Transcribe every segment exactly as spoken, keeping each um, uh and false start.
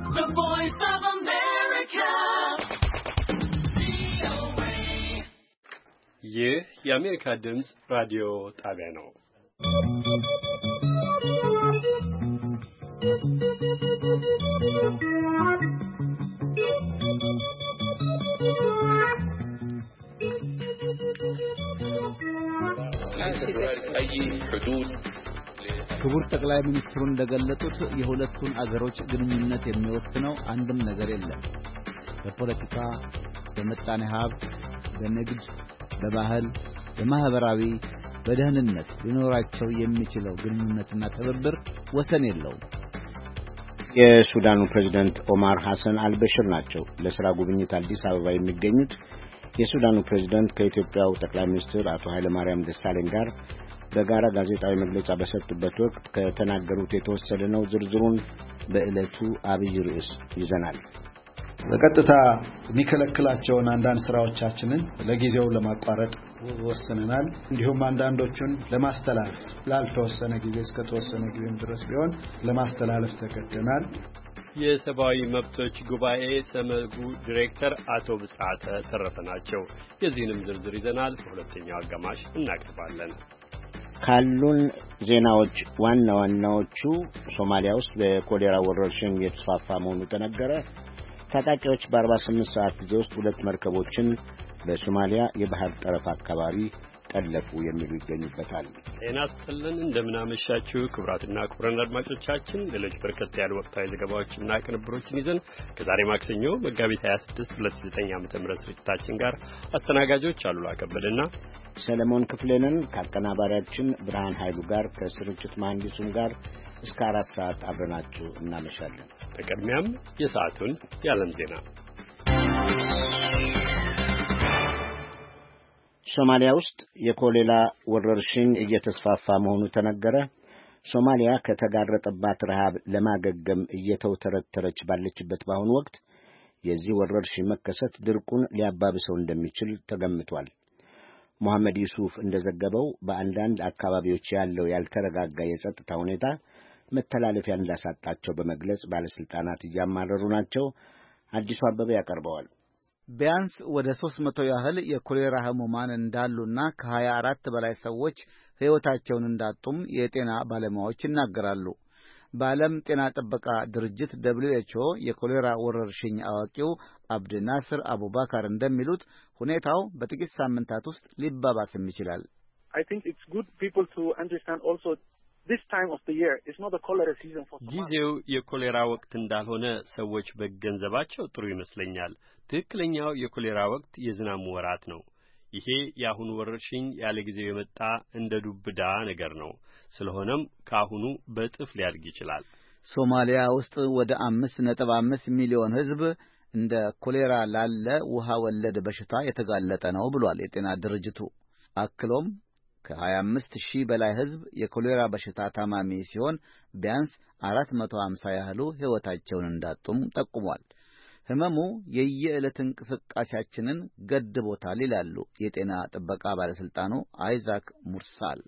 The Voice of America. ይህ የአሜሪካ ድምጽ ራዲዮ ጣቢያ ነው። ክቡር ጠቅላይ ሚኒስትሩ እንደገለጹት የሁለቱን አገሮች ግንኙነት የሚወስነው አንድም ነገር የለም። በፖለቲካ፣ በመጣኔ ሀብት፣ በንግድ፣ በባህል፣ በማህበራዊ፣ በደህንነት ሊኖራቸው የሚችለው ግንኙነትና ትብብር ወሰን የለውም። የሱዳኑ ፕሬዝዳንት ኦማር ሐሰን አልበሽር ናቸው ለሥራ ጉብኝት አዲስ አበባ የሚገኙት። የሱዳኑ ፕሬዝዳንት ከኢትዮጵያው ጠቅላይ ሚኒስትር አቶ ኃይለ ማርያም ደሳለኝ ጋር በጋራ ጋዜጣዊ መግለጫ በሰጡበት ወቅት ከተናገሩት የተወሰደ ነው። ዝርዝሩን በዕለቱ አብይ ርዕስ ይዘናል። በቀጥታ የሚከለክላቸውን አንዳንድ ስራዎቻችንን ለጊዜው ለማቋረጥ ወስነናል። እንዲሁም አንዳንዶቹን ለማስተላለፍ ላልተወሰነ ጊዜ እስከ ተወሰነ ጊዜ ድረስ ቢሆን ለማስተላለፍ ተገደናል። የሰብአዊ መብቶች ጉባኤ ሰመጉ ዲሬክተር አቶ ብስራተ ተረፈ ናቸው። የዚህንም ዝርዝር ይዘናል። በሁለተኛው አጋማሽ እናቀርባለን። ካሉን ዜናዎች ዋና ዋናዎቹ ሶማሊያ ውስጥ በኮሌራ ወረርሽኝ የተስፋፋ መሆኑ ተነገረ። ታጣቂዎች በአርባ ስምንት ሰዓት ጊዜ ውስጥ ሁለት መርከቦችን በሶማሊያ የባህር ጠረፍ አካባቢ ጠለፉ የሚሉ ይገኙበታል። ጤና ይስጥልን፣ እንደምናመሻችሁ ክቡራትና ክቡራን አድማጮቻችን። ሌሎች በርከት ያሉ ወቅታዊ ዘገባዎችና ቅንብሮችን ይዘን ከዛሬ ማክሰኞ መጋቢት ሃያ ስድስት ሁለት ሺህ ዘጠኝ ዓመተ ምህረት ስርጭታችን ጋር አስተናጋጆች አሉላ ከበደና ሰለሞን ክፍሌንን ከአቀናባሪያችን ብርሃን ኃይሉ ጋር ከስርጭት መሐንዲሱም ጋር እስከ አራት ሰዓት አብረናችሁ እናመሻለን። በቅድሚያም የሰዓቱን የዓለም ዜና። ሶማሊያ ውስጥ የኮሌራ ወረርሽኝ እየተስፋፋ መሆኑ ተነገረ። ሶማሊያ ከተጋረጠባት ረሃብ ለማገገም እየተውተረተረች ባለችበት በአሁኑ ወቅት የዚህ ወረርሽኝ መከሰት ድርቁን ሊያባብሰው እንደሚችል ተገምቷል። መሐመድ ዩሱፍ እንደዘገበው በአንዳንድ አካባቢዎች ያለው ያልተረጋጋ የጸጥታ ሁኔታ መተላለፊያ እንዳሳጣቸው በመግለጽ ባለስልጣናት እያማረሩ ናቸው። አዲሱ አበበ ያቀርበዋል። ቢያንስ ወደ ሦስት መቶ ያህል የኮሌራ ህሙማን እንዳሉና ከሀያ አራት በላይ ሰዎች ሕይወታቸውን እንዳጡም የጤና ባለሙያዎች ይናገራሉ። በዓለም ጤና ጥበቃ ድርጅት ደብሊው ኤች ኦ የኮሌራ ወረርሽኝ አዋቂው አብድ ናስር አቡባካር እንደሚሉት ሁኔታው በጥቂት ሳምንታት ውስጥ ሊባባስም ይችላል። I think it's good people to understand also this time of the year is not a cholera season for Somalia. ጊዜው የኮሌራ ወቅት እንዳልሆነ ሰዎች በገንዘባቸው ጥሩ ይመስለኛል። ትክክለኛው የኮሌራ ወቅት የዝናብ ወራት ነው። ይሄ የአሁኑ ወረርሽኝ ያለ ጊዜው የመጣ እንደ ዱብዳ ነገር ነው። ስለሆነም ካሁኑ በጥፍ ሊያድግ ይችላል። ሶማሊያ ውስጥ ወደ አምስት ነጥብ አምስት ሚሊዮን ሕዝብ እንደ ኮሌራ ላለ ውሃ ወለድ በሽታ የተጋለጠ ነው ብሏል የጤና ድርጅቱ። አክሎም ከሀያ አምስት ሺህ በላይ ሕዝብ የኮሌራ በሽታ ታማሚ ሲሆን ቢያንስ አራት መቶ ሃምሳ ያህሉ ሕይወታቸውን እንዳጡም ጠቁሟል። ህመሙ የየዕለት እንቅስቃሴያችንን ገድቦታል ይላሉ የጤና ጥበቃ ባለስልጣኑ አይዛክ ሙርሳል።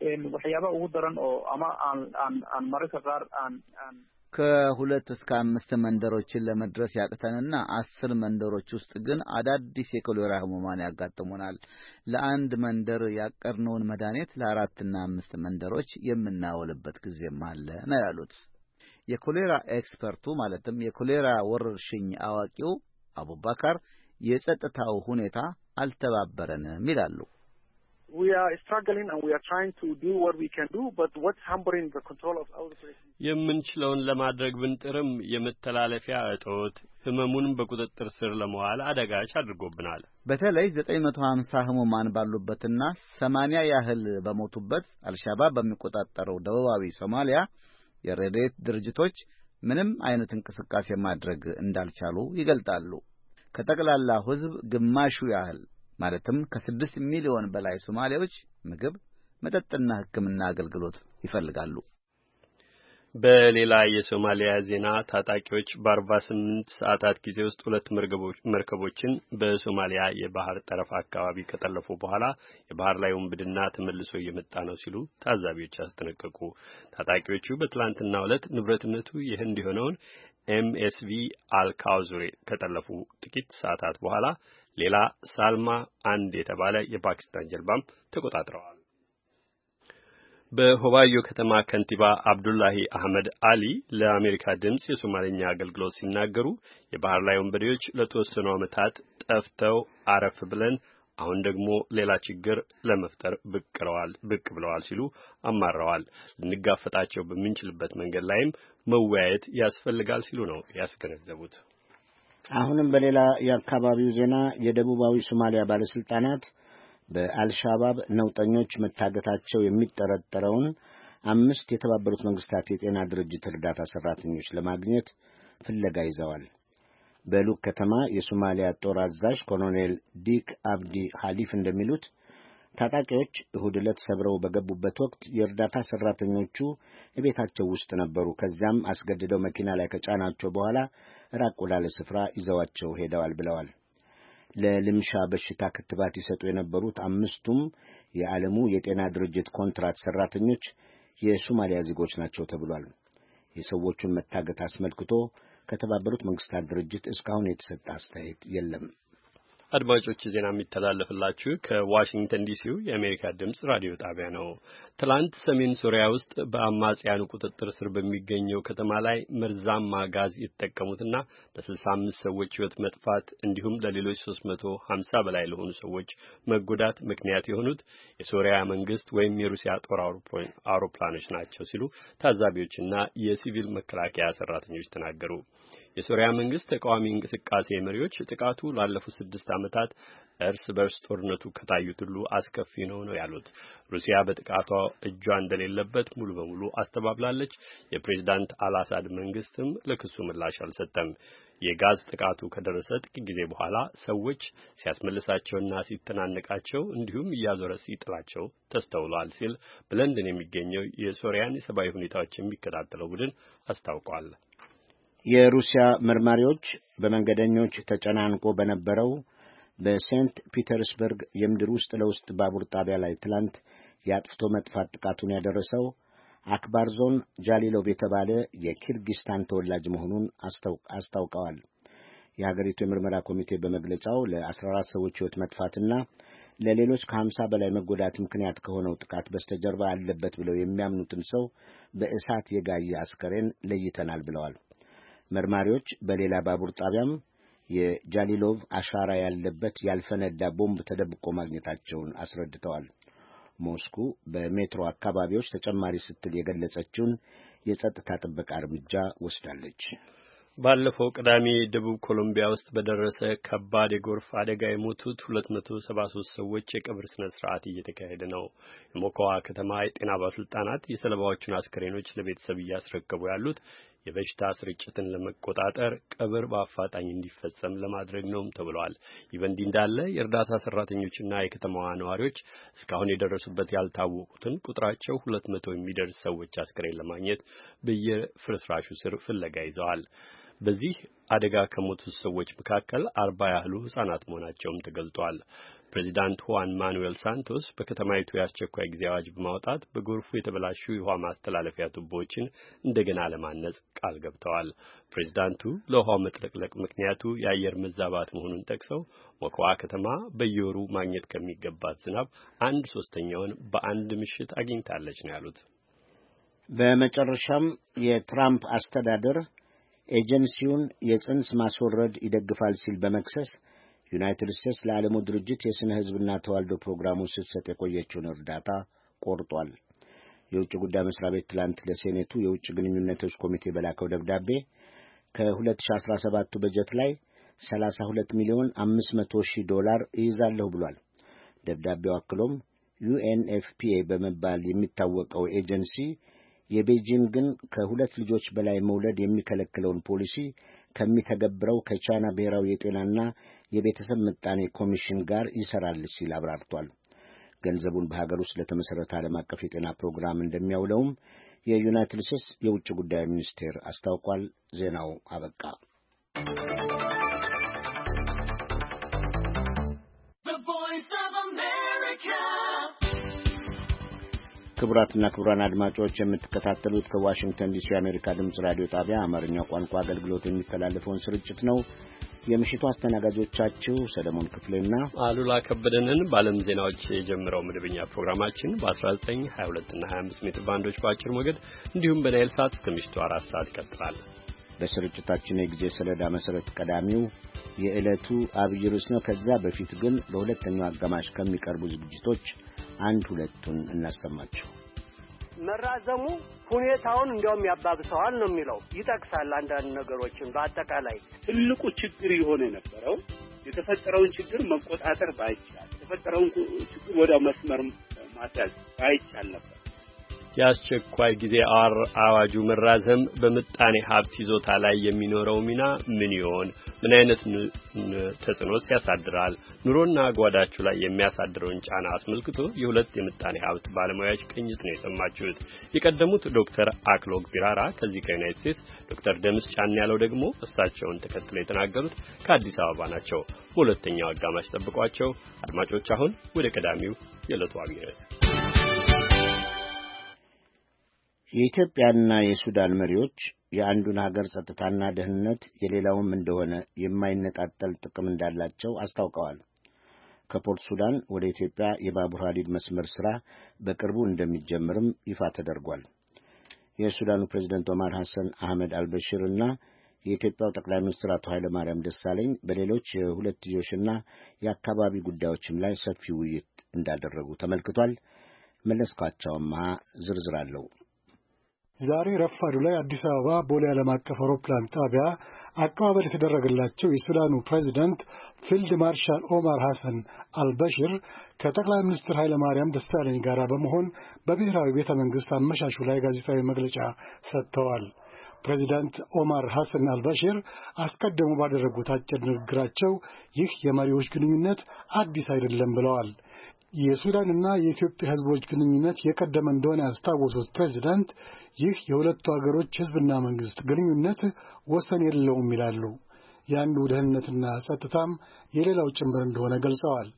ከሁለት እስከ አምስት መንደሮችን ለመድረስ ያቅተንና አስር መንደሮች ውስጥ ግን አዳዲስ የኮሌራ ህሙማን ያጋጥሙናል። ለአንድ መንደር ያቀርነውን መድኃኒት ለአራትና አምስት መንደሮች የምናወልበት ጊዜም አለ ነው ያሉት። የኮሌራ ኤክስፐርቱ ማለትም የኮሌራ ወረርሽኝ አዋቂው አቡባካር የጸጥታው ሁኔታ አልተባበረንም ይላሉ። We are struggling and we are trying to do what we can do, but what's hampering the control of our outbreak? የምንችለውን ለማድረግ ብንጥርም የመተላለፊያ እጦት ህመሙን በቁጥጥር ስር ለማዋል አደጋች አድርጎብናል። በተለይ ዘጠኝ መቶ ሃምሳ ህሙማን ባሉበትና ሰማንያ ያህል በሞቱበት አልሻባብ በሚቆጣጠረው ደቡባዊ ሶማሊያ የረድኤት ድርጅቶች ምንም አይነት እንቅስቃሴ ማድረግ እንዳልቻሉ ይገልጣሉ። ከጠቅላላው ህዝብ ግማሹ ያህል ማለትም ከስድስት ሚሊዮን በላይ ሶማሌዎች ምግብ፣ መጠጥና ሕክምና አገልግሎት ይፈልጋሉ። በሌላ የሶማሊያ ዜና ታጣቂዎች በአርባ ስምንት ሰዓታት ጊዜ ውስጥ ሁለት መርከቦችን በሶማሊያ የባህር ጠረፍ አካባቢ ከጠለፉ በኋላ የባህር ላይ ውንብድና ተመልሶ እየመጣ ነው ሲሉ ታዛቢዎች አስጠነቀቁ። ታጣቂዎቹ በትላንትናው ዕለት ንብረትነቱ የህንድ የሆነውን ኤምኤስቪ አልካውዙሬ ከጠለፉ ጥቂት ሰዓታት በኋላ ሌላ ሳልማ አንድ የተባለ የፓኪስታን ጀልባም ተቆጣጥረዋል። በሆባዮ ከተማ ከንቲባ አብዱላሂ አህመድ አሊ ለአሜሪካ ድምጽ የሶማሌኛ አገልግሎት ሲናገሩ የባህር ላይ ወንበዴዎች ለተወሰኑ ዓመታት ጠፍተው አረፍ ብለን አሁን ደግሞ ሌላ ችግር ለመፍጠር ብቅረዋል ብቅ ብለዋል ሲሉ አማረዋል። ልንጋፈጣቸው በምንችልበት መንገድ ላይም መወያየት ያስፈልጋል ሲሉ ነው ያስገነዘቡት። አሁንም በሌላ የአካባቢው ዜና የደቡባዊ ሶማሊያ ባለስልጣናት በአልሻባብ ነውጠኞች መታገታቸው የሚጠረጠረውን አምስት የተባበሩት መንግስታት የጤና ድርጅት እርዳታ ሰራተኞች ለማግኘት ፍለጋ ይዘዋል። በሉክ ከተማ የሶማሊያ ጦር አዛዥ ኮሎኔል ዲክ አብዲ ሐሊፍ እንደሚሉት ታጣቂዎች እሁድ ዕለት ሰብረው በገቡበት ወቅት የእርዳታ ሰራተኞቹ ቤታቸው ውስጥ ነበሩ። ከዚያም አስገድደው መኪና ላይ ከጫናቸው በኋላ ራቅ ወዳለ ስፍራ ይዘዋቸው ሄደዋል ብለዋል። ለልምሻ በሽታ ክትባት ይሰጡ የነበሩት አምስቱም የዓለሙ የጤና ድርጅት ኮንትራት ሰራተኞች የሶማሊያ ዜጎች ናቸው ተብሏል። የሰዎቹን መታገት አስመልክቶ ከተባበሩት መንግስታት ድርጅት እስካሁን የተሰጠ አስተያየት የለም። አድማጮች ዜና የሚተላለፍላችሁ ከዋሽንግተን ዲሲው የአሜሪካ ድምጽ ራዲዮ ጣቢያ ነው። ትላንት ሰሜን ሶሪያ ውስጥ በአማጽያኑ ቁጥጥር ስር በሚገኘው ከተማ ላይ መርዛማ ጋዝ የተጠቀሙትና ለስልሳ አምስት ሰዎች ሕይወት መጥፋት እንዲሁም ለሌሎች ሶስት መቶ ሀምሳ በላይ ለሆኑ ሰዎች መጎዳት ምክንያት የሆኑት የሶሪያ መንግስት ወይም የሩሲያ ጦር አውሮፕላኖች ናቸው ሲሉ ታዛቢዎችና የሲቪል መከላከያ ሰራተኞች ተናገሩ። የሶሪያ መንግስት ተቃዋሚ እንቅስቃሴ መሪዎች ጥቃቱ ላለፉት ስድስት ዓመታት እርስ በርስ ጦርነቱ ከታዩት ሁሉ አስከፊ ነው ነው ያሉት። ሩሲያ በጥቃቷ እጇ እንደሌለበት ሙሉ በሙሉ አስተባብላለች። የፕሬዝዳንት አልአሳድ መንግስትም ለክሱ ምላሽ አልሰጠም። የጋዝ ጥቃቱ ከደረሰ ጥቂት ጊዜ በኋላ ሰዎች ሲያስመልሳቸውና ሲተናነቃቸው እንዲሁም እያዞረ ሲጥላቸው ተስተውሏል ሲል በለንደን የሚገኘው የሶሪያን የሰብአዊ ሁኔታዎች የሚከታተለው ቡድን አስታውቋል። የሩሲያ መርማሪዎች በመንገደኞች ተጨናንቆ በነበረው በሴንት ፒተርስበርግ የምድር ውስጥ ለውስጥ ባቡር ጣቢያ ላይ ትላንት የአጥፍቶ መጥፋት ጥቃቱን ያደረሰው አክባር ዞን ጃሊሎቭ የተባለ የኪርጊስታን ተወላጅ መሆኑን አስታውቀዋል። የሀገሪቱ የምርመራ ኮሚቴ በመግለጫው ለአስራ አራት ሰዎች ሕይወት መጥፋትና ለሌሎች ከሀምሳ በላይ መጎዳት ምክንያት ከሆነው ጥቃት በስተጀርባ አለበት ብለው የሚያምኑትን ሰው በእሳት የጋየ አስከሬን ለይተናል ብለዋል። መርማሪዎች በሌላ ባቡር ጣቢያም የጃሊሎቭ አሻራ ያለበት ያልፈነዳ ቦምብ ተደብቆ ማግኘታቸውን አስረድተዋል። ሞስኮ በሜትሮ አካባቢዎች ተጨማሪ ስትል የገለጸችውን የጸጥታ ጥበቃ እርምጃ ወስዳለች። ባለፈው ቅዳሜ ደቡብ ኮሎምቢያ ውስጥ በደረሰ ከባድ የጎርፍ አደጋ የሞቱት ሁለት መቶ ሰባ ሶስት ሰዎች የቀብር ስነ ስርዓት እየተካሄደ ነው። የሞኮዋ ከተማ የጤና ባለስልጣናት የሰለባዎቹን አስከሬኖች ለቤተሰብ እያስረከቡ ያሉት የበሽታ ስርጭትን ለመቆጣጠር ቀብር በአፋጣኝ እንዲፈጸም ለማድረግ ነውም ተብሏል። ይህ በእንዲህ እንዳለ የእርዳታ ሰራተኞችና የከተማዋ ነዋሪዎች እስካሁን የደረሱበት ያልታወቁትን ቁጥራቸው ሁለት መቶ የሚደርስ ሰዎች አስከሬን ለማግኘት በየፍርስራሹ ስር ፍለጋ ይዘዋል። በዚህ አደጋ ከሞቱት ሰዎች መካከል አርባ ያህሉ ህጻናት መሆናቸውም ተገልጧል። ፕሬዚዳንት ሁዋን ማኑኤል ሳንቶስ በከተማይቱ የአስቸኳይ ጊዜ አዋጅ በማውጣት በጎርፉ የተበላሹ የውሃ ማስተላለፊያ ቱቦዎችን እንደገና ለማነጽ ቃል ገብተዋል። ፕሬዚዳንቱ ለውሃው መጥለቅለቅ ምክንያቱ የአየር መዛባት መሆኑን ጠቅሰው ሞኮዋ ከተማ በየወሩ ማግኘት ከሚገባት ዝናብ አንድ ሶስተኛውን በአንድ ምሽት አግኝታለች ነው ያሉት። በመጨረሻም የትራምፕ አስተዳደር ኤጀንሲውን የጽንስ ማስወረድ ይደግፋል ሲል በመክሰስ ዩናይትድ ስቴትስ ለዓለሙ ድርጅት የስነ ህዝብና ተዋልዶ ፕሮግራሙን ስትሰጥ የቆየችውን እርዳታ ቆርጧል። የውጭ ጉዳይ መስሪያ ቤት ትላንት ለሴኔቱ የውጭ ግንኙነቶች ኮሚቴ በላከው ደብዳቤ ከሁለት ሺህ አስራ ሰባቱ በጀት ላይ ሰላሳ ሁለት ሚሊዮን አምስት መቶ ሺህ ዶላር ይይዛለሁ ብሏል። ደብዳቤው አክሎም ዩኤንኤፍፒኤ በመባል የሚታወቀው ኤጀንሲ የቤጂንግን ከሁለት ልጆች በላይ መውለድ የሚከለክለውን ፖሊሲ ከሚተገብረው ከቻይና ብሔራዊ የጤናና የቤተሰብ ምጣኔ ኮሚሽን ጋር ይሰራል ሲል አብራርቷል። ገንዘቡን በሀገር ውስጥ ለተመሰረተ ዓለም አቀፍ የጤና ፕሮግራም እንደሚያውለውም የዩናይትድ ስቴትስ የውጭ ጉዳይ ሚኒስቴር አስታውቋል። ዜናው አበቃ። ክቡራትና ክቡራን አድማጮች የምትከታተሉት ከዋሽንግተን ዲሲ የአሜሪካ ድምፅ ራዲዮ ጣቢያ አማርኛው ቋንቋ አገልግሎት የሚተላለፈውን ስርጭት ነው። የምሽቱ አስተናጋጆቻችሁ ሰለሞን ክፍሌና አሉላ ከበደንን በዓለም ዜናዎች የጀመረው መደበኛ ፕሮግራማችን በ19፣ ሀያ ሁለት እና ሀያ አምስት ሜትር ባንዶች በአጭር ሞገድ እንዲሁም በናይል ሳት እስከ ምሽቱ አራት ሰዓት ይቀጥላል። በስርጭታችን የጊዜ ሰሌዳ መሰረት ቀዳሚው የዕለቱ አብይ ርዕስ ነው። ከዛ በፊት ግን በሁለተኛው አጋማሽ ከሚቀርቡ ዝግጅቶች አንድ ሁለቱን እናሰማችሁ። መራዘሙ ሁኔታውን እንዲያውም ያባብሰዋል ነው የሚለው። ይጠቅሳል አንዳንድ ነገሮችን። በአጠቃላይ ትልቁ ችግር የሆነ የነበረው የተፈጠረውን ችግር መቆጣጠር ባይቻል፣ የተፈጠረውን ችግር ወደ መስመር ማስያዝ ባይቻል ነበር። የአስቸኳይ ጊዜ አዋጁ መራዘም በምጣኔ ሀብት ይዞታ ላይ የሚኖረው ሚና ምን ይሆን? ምን አይነት ተጽዕኖስ ያሳድራል? ኑሮና ጓዳችሁ ላይ የሚያሳድረውን ጫና አስመልክቶ የሁለት የምጣኔ ሀብት ባለሙያዎች ቅኝት ነው የሰማችሁት። የቀደሙት ዶክተር አክሎግ ቢራራ ከዚህ ከዩናይትድ ስቴትስ፣ ዶክተር ደምስ ጫን ያለው ደግሞ እሳቸውን ተከትለው የተናገሩት ከአዲስ አበባ ናቸው። በሁለተኛው አጋማሽ ጠብቋቸው አድማጮች። አሁን ወደ ቀዳሚው የዕለቱ አብይ ርዕስ። የኢትዮጵያና የሱዳን መሪዎች የአንዱን ሀገር ጸጥታና ደህንነት የሌላውም እንደሆነ የማይነጣጠል ጥቅም እንዳላቸው አስታውቀዋል። ከፖርት ሱዳን ወደ ኢትዮጵያ የባቡር ሐዲድ መስመር ሥራ በቅርቡ እንደሚጀምርም ይፋ ተደርጓል። የሱዳኑ ፕሬዝዳንት ኦማር ሐሰን አህመድ አልበሽር እና የኢትዮጵያው ጠቅላይ ሚኒስትር አቶ ኃይለ ማርያም ደሳለኝ በሌሎች የሁለትዮሽና የአካባቢ ጉዳዮችም ላይ ሰፊ ውይይት እንዳደረጉ ተመልክቷል። መለስካቸውማ ዝርዝር አለው። ዛሬ ረፋዱ ላይ አዲስ አበባ ቦሌ ዓለም አቀፍ አውሮፕላን ጣቢያ አቀባበል የተደረገላቸው የሱዳኑ ፕሬዝዳንት ፊልድ ማርሻል ኦማር ሐሰን አልበሽር ከጠቅላይ ሚኒስትር ኃይለ ማርያም ደሳለኝ ጋር በመሆን በብሔራዊ ቤተ መንግሥት አመሻሹ ላይ ጋዜጣዊ መግለጫ ሰጥተዋል። ፕሬዚዳንት ኦማር ሐሰን አልበሽር አስቀድሞ ባደረጉት አጭር ንግግራቸው ይህ የመሪዎች ግንኙነት አዲስ አይደለም ብለዋል። የሱዳንና የኢትዮጵያ ሕዝቦች ግንኙነት የቀደመ እንደሆነ ያስታወሱት ፕሬዚዳንት ይህ የሁለቱ አገሮች ሕዝብና መንግሥት ግንኙነት ወሰን የለውም ይላሉ። የአንዱ ደህንነትና ጸጥታም የሌላው ጭምር እንደሆነ ገልጸዋል።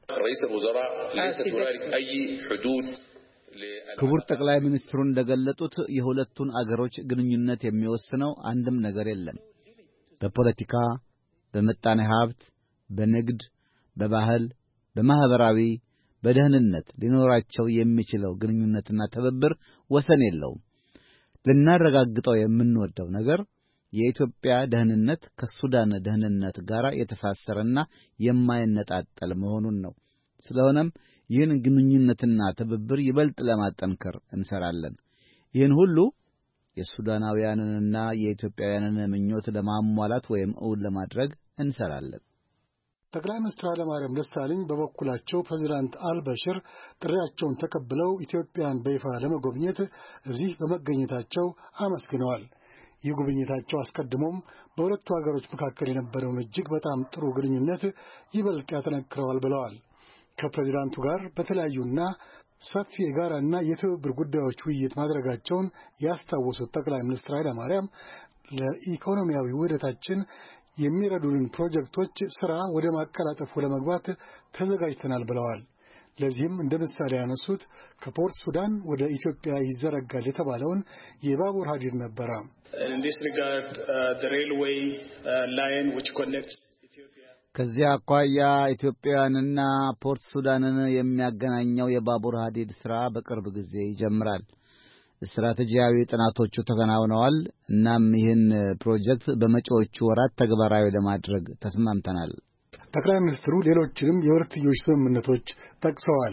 ክቡር ጠቅላይ ሚኒስትሩ እንደገለጡት የሁለቱን አገሮች ግንኙነት የሚወስነው አንድም ነገር የለም። በፖለቲካ፣ በምጣኔ ሀብት፣ በንግድ፣ በባህል፣ በማህበራዊ፣ በደህንነት ሊኖራቸው የሚችለው ግንኙነትና ትብብር ወሰን የለውም። ልናረጋግጠው የምንወደው ነገር የኢትዮጵያ ደህንነት ከሱዳን ደህንነት ጋር የተሳሰረና የማይነጣጠል መሆኑን ነው። ስለሆነም ይህን ግንኙነትና ትብብር ይበልጥ ለማጠንከር እንሰራለን። ይህን ሁሉ የሱዳናውያንንና የኢትዮጵያውያንን ምኞት ለማሟላት ወይም እውን ለማድረግ እንሰራለን። ጠቅላይ ሚኒስትር ኃይለ ማርያም ደሳለኝ በበኩላቸው ፕሬዚዳንት አልበሽር ጥሪያቸውን ተቀብለው ኢትዮጵያን በይፋ ለመጎብኘት እዚህ በመገኘታቸው አመስግነዋል። ይህ ጉብኝታቸው አስቀድሞም በሁለቱ ሀገሮች መካከል የነበረውን እጅግ በጣም ጥሩ ግንኙነት ይበልጥ ያጠነክረዋል ብለዋል። ከፕሬዚዳንቱ ጋር በተለያዩና ሰፊ የጋራና የትብብር ጉዳዮች ውይይት ማድረጋቸውን ያስታወሱት ጠቅላይ ሚኒስትር ኃይለ ማርያም ለኢኮኖሚያዊ ውህደታችን የሚረዱንን ፕሮጀክቶች ሥራ ወደ ማቀላጠፉ ለመግባት ተዘጋጅተናል ብለዋል። ለዚህም እንደ ምሳሌ ያነሱት ከፖርት ሱዳን ወደ ኢትዮጵያ ይዘረጋል የተባለውን የባቡር ሐዲድ ነበረ። ከዚያ አኳያ ኢትዮጵያውያንና ፖርት ሱዳንን የሚያገናኘው የባቡር ሐዲድ ሥራ በቅርብ ጊዜ ይጀምራል። ስትራቴጂያዊ ጥናቶቹ ተከናውነዋል። እናም ይህን ፕሮጀክት በመጪዎቹ ወራት ተግባራዊ ለማድረግ ተስማምተናል። ጠቅላይ ሚኒስትሩ ሌሎችንም የሁለትዮሽ ስምምነቶች ጠቅሰዋል።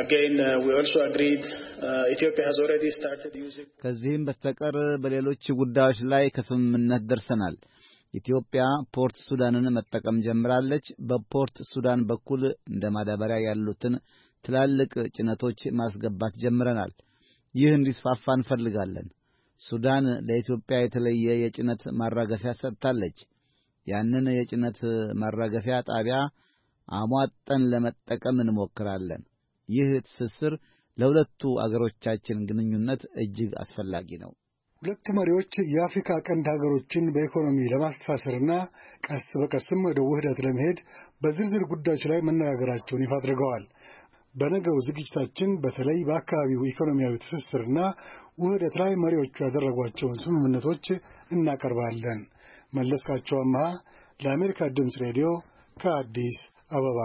ከዚህም በስተቀር በሌሎች ጉዳዮች ላይ ከስምምነት ደርሰናል። ኢትዮጵያ ፖርት ሱዳንን መጠቀም ጀምራለች። በፖርት ሱዳን በኩል እንደ ማዳበሪያ ያሉትን ትላልቅ ጭነቶች ማስገባት ጀምረናል። ይህ እንዲስፋፋ እንፈልጋለን። ሱዳን ለኢትዮጵያ የተለየ የጭነት ማራገፊያ ሰጥታለች። ያንን የጭነት ማራገፊያ ጣቢያ አሟጠን ለመጠቀም እንሞክራለን። ይህ ትስስር ለሁለቱ አገሮቻችን ግንኙነት እጅግ አስፈላጊ ነው። ሁለቱ መሪዎች የአፍሪካ ቀንድ ሀገሮችን በኢኮኖሚ ለማስተሳሰርና ቀስ በቀስም ወደ ውህደት ለመሄድ በዝርዝር ጉዳዮች ላይ መነጋገራቸውን ይፋ አድርገዋል። በነገው ዝግጅታችን በተለይ በአካባቢው ኢኮኖሚያዊ ትስስርና ውህደት ላይ መሪዎቹ ያደረጓቸውን ስምምነቶች እናቀርባለን። መለስካቸው አምሃ ለአሜሪካ ድምፅ ሬዲዮ ከአዲስ አበባ።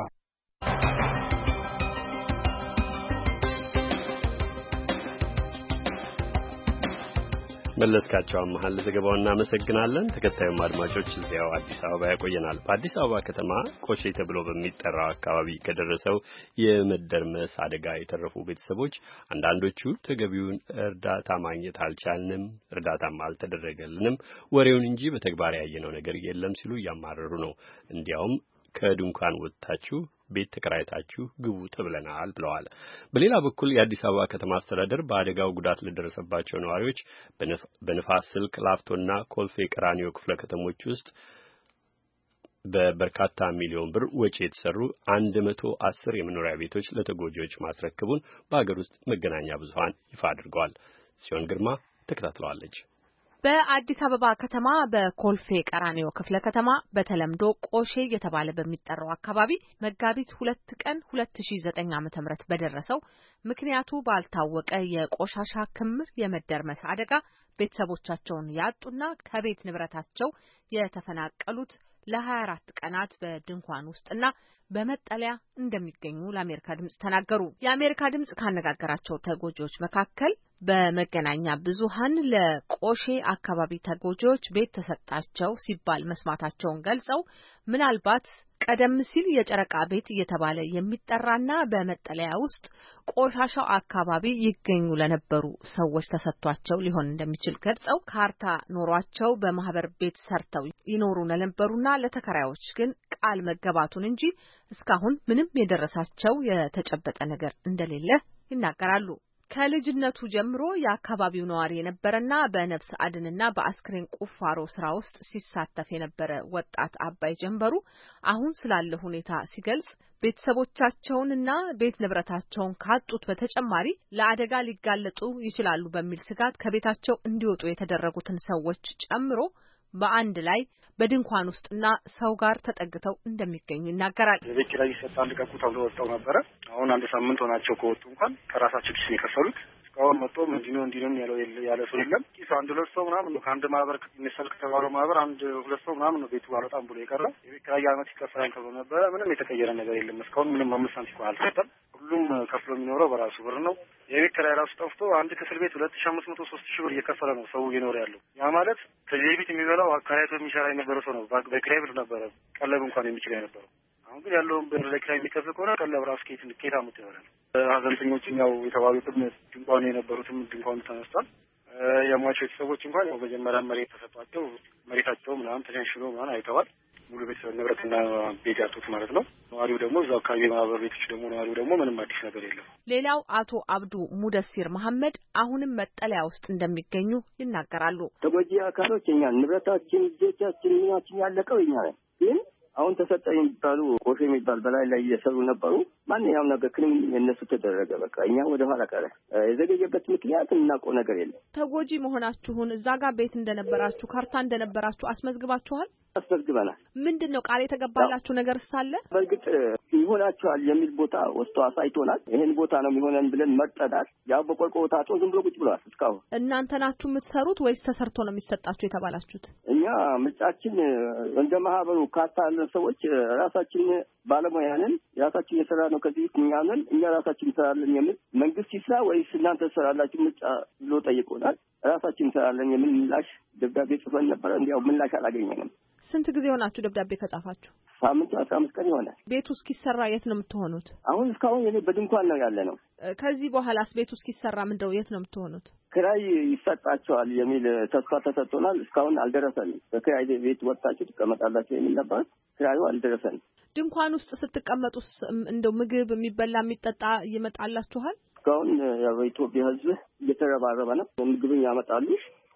መለስካቸው አምሃ ለዘገባው እናመሰግናለን። ተከታዩም አድማጮች እዚያው አዲስ አበባ ያቆየናል። በአዲስ አበባ ከተማ ቆሼ ተብሎ በሚጠራው አካባቢ ከደረሰው የመደርመስ አደጋ የተረፉ ቤተሰቦች አንዳንዶቹ ተገቢውን እርዳታ ማግኘት አልቻልንም፣ እርዳታም አልተደረገልንም፣ ወሬውን እንጂ በተግባር ያየነው ነገር የለም ሲሉ እያማረሩ ነው። እንዲያውም ከድንኳን ወጥታችሁ ቤት ተከራይታችሁ ግቡ ተብለናል ብለዋል። በሌላ በኩል የአዲስ አበባ ከተማ አስተዳደር በአደጋው ጉዳት ለደረሰባቸው ነዋሪዎች በንፋስ ስልክ ላፍቶና ኮልፌ ቀራኒዮ ክፍለ ከተሞች ውስጥ በበርካታ ሚሊዮን ብር ወጪ የተሰሩ አንድ መቶ አስር የመኖሪያ ቤቶች ለተጎጂዎች ማስረከቡን በአገር ውስጥ መገናኛ ብዙሃን ይፋ አድርገዋል። ሲሆን ግርማ ተከታትለዋለች። በአዲስ አበባ ከተማ በኮልፌ ቀራኒዮ ክፍለ ከተማ በተለምዶ ቆሼ እየተባለ በሚጠራው አካባቢ መጋቢት ሁለት ቀን ሁለት ሺህ ዘጠኝ ዓመተ ምህረት በደረሰው ምክንያቱ ባልታወቀ የቆሻሻ ክምር የመደርመስ አደጋ ቤተሰቦቻቸውን ያጡና ከቤት ንብረታቸው የተፈናቀሉት ለሀያ አራት ቀናት በድንኳን ውስጥና በመጠለያ እንደሚገኙ ለአሜሪካ ድምጽ ተናገሩ። የአሜሪካ ድምጽ ካነጋገራቸው ተጎጂዎች መካከል በመገናኛ ብዙሃን ለቆሼ አካባቢ ተጎጂዎች ቤት ተሰጣቸው ሲባል መስማታቸውን ገልጸው ምናልባት ቀደም ሲል የጨረቃ ቤት እየተባለ የሚጠራና በመጠለያ ውስጥ ቆሻሻው አካባቢ ይገኙ ለነበሩ ሰዎች ተሰጥቷቸው ሊሆን እንደሚችል ገልጸው ካርታ ኖሯቸው በማህበር ቤት ሰርተው ይኖሩ ለነበሩና ለተከራዮች ግን ቃል መገባቱን እንጂ እስካሁን ምንም የደረሳቸው የተጨበጠ ነገር እንደሌለ ይናገራሉ። ከልጅነቱ ጀምሮ የአካባቢው ነዋሪ የነበረና በነፍስ አድንና በአስክሬን ቁፋሮ ስራ ውስጥ ሲሳተፍ የነበረ ወጣት አባይ ጀንበሩ አሁን ስላለ ሁኔታ ሲገልጽ ቤተሰቦቻቸውንና ቤት ንብረታቸውን ካጡት በተጨማሪ ለአደጋ ሊጋለጡ ይችላሉ በሚል ስጋት ከቤታቸው እንዲወጡ የተደረጉትን ሰዎች ጨምሮ በአንድ ላይ በድንኳን ውስጥና ሰው ጋር ተጠግተው እንደሚገኙ ይናገራል። የቤት ኪራይ ይሰጣል ልቀቁ ተብሎ ወጣው ነበረ። አሁን አንድ ሳምንት ሆናቸው ከወጡ እንኳን ከራሳቸው ኪስ የከፈሉት እስካሁን መጥቶ ምንድነው እንዲነም ያለው ያለ ሰው የለም። ኪስ አንድ ሁለት ሰው ምናምን ነው ከአንድ ማህበር የሚሰል ከተባለው ማህበር አንድ ሁለት ሰው ምናምን ነው ቤቱ አልወጣም ብሎ የቀረ። የቤት ኪራይ ዓመት ይከፈላል ተብሎ ነበረ። ምንም የተቀየረ ነገር የለም። እስካሁን ምንም አምስት ሳንቲም እንኳን አልተሰጠም። ሁሉም ከፍሎ የሚኖረው በራሱ ብር ነው። የቤት ኪራይ ራሱ ጠፍቶ አንድ ክፍል ቤት ሁለት ሺህ አምስት መቶ ሶስት ሺህ ብር እየከፈለ ነው ሰው እየኖረ ያለው። ያ ማለት ከዚህ ቤት የሚበላው አካባቢ የሚሰራ የነበረ ሰው ነው። በኪራይ ብር ነበረ ቀለብ እንኳን የሚችል የነበረው። አሁን ግን ያለውን ብር ለኪራይ የሚከፍል ከሆነ ቀለብ ራሱ ከየት ከየት አመጡ ይሆናል። ሀዘንተኞችም ያው የተባሉትም ድንኳን የነበሩትም ድንኳኑ ተነስቷል። የሟቾች ቤተሰቦች እንኳን ያው መጀመሪያ መሬት ተሰጧቸው መሬታቸው ምናምን ተሸንሽሎ ምናምን አይተዋል። ሙሉ ቤተሰብ ንብረትና ቤት ያጡት ማለት ነው። ነዋሪው ደግሞ እዛው አካባቢ ማህበር ቤቶች ደግሞ ነዋሪው ደግሞ ምንም አዲስ ነገር የለም። ሌላው አቶ አብዱ ሙደሲር መሐመድ አሁንም መጠለያ ውስጥ እንደሚገኙ ይናገራሉ። ተጎጂ አካሎች እኛ ንብረታችን፣ ልጆቻችን፣ ምናችን ያለቀው እኛ ነን። ግን አሁን ተሰጠ የሚባሉ ቆሼ የሚባል በላይ ላይ እየሰሩ ነበሩ። ማንኛውም ነገር ክልም የነሱ ተደረገ። በቃ እኛ ወደ ኋላ ቀረ። የዘገየበት ምክንያት እናውቀው ነገር የለም። ተጎጂ መሆናችሁን እዛ ጋር ቤት እንደነበራችሁ ካርታ እንደነበራችሁ አስመዝግባችኋል? አስመዝግበናል። ምንድነው ቃል የተገባላችሁ ነገር ሳለ? በእርግጥ ይሆናችኋል የሚል ቦታ ወስቶ አሳይቶናል። ይሄን ቦታ ነው የሚሆነን ብለን መርጠናል። ያው በቆርቆሮ ታጥሮ ዝም ብሎ ቁጭ ብሏል እስካሁን። እናንተ ናችሁ የምትሰሩት ወይስ ተሰርቶ ነው የሚሰጣችሁ የተባላችሁት? እኛ ምርጫችን እንደ ማህበሩ ካርታ ያለን ሰዎች ራሳችን ባለሙያንን ራሳችን የሰራ ነው። ከዚህ እኛንን እኛ ራሳችን እንሰራለን የሚል መንግስት ይስራ ወይስ እናንተ ትሰራላችሁ ምርጫ ብሎ ጠይቆናል። ራሳችን እንሰራለን የሚል ምላሽ ደብዳቤ ጽፈን ነበር። እንዲያው ምላሽ አላገኘንም። ስንት ጊዜ ሆናችሁ ደብዳቤ ከጻፋችሁ? ሳምንት አስራ አምስት ቀን ይሆናል። ቤቱ እስኪሰራ የት ነው የምትሆኑት? አሁን እስካሁን እኔ በድንኳን ነው ያለ ነው። ከዚህ በኋላስ ቤቱ እስኪሰራ ምንድነው የት ነው የምትሆኑት? ክራይ ይሰጣቸዋል የሚል ተስፋ ተሰጥቶናል። እስካሁን አልደረሰንም። በክራይ ቤት ወጣችሁ ትቀመጣላችሁ የሚል ነበር። ክራዩ አልደረሰንም። ድንኳን ውስጥ ስትቀመጡ እንደው ምግብ የሚበላ የሚጠጣ ይመጣላችኋል? እስካሁን ያው ኢትዮጵያ ሕዝብ እየተረባረበ ነው። ምግብን ያመጣሉ።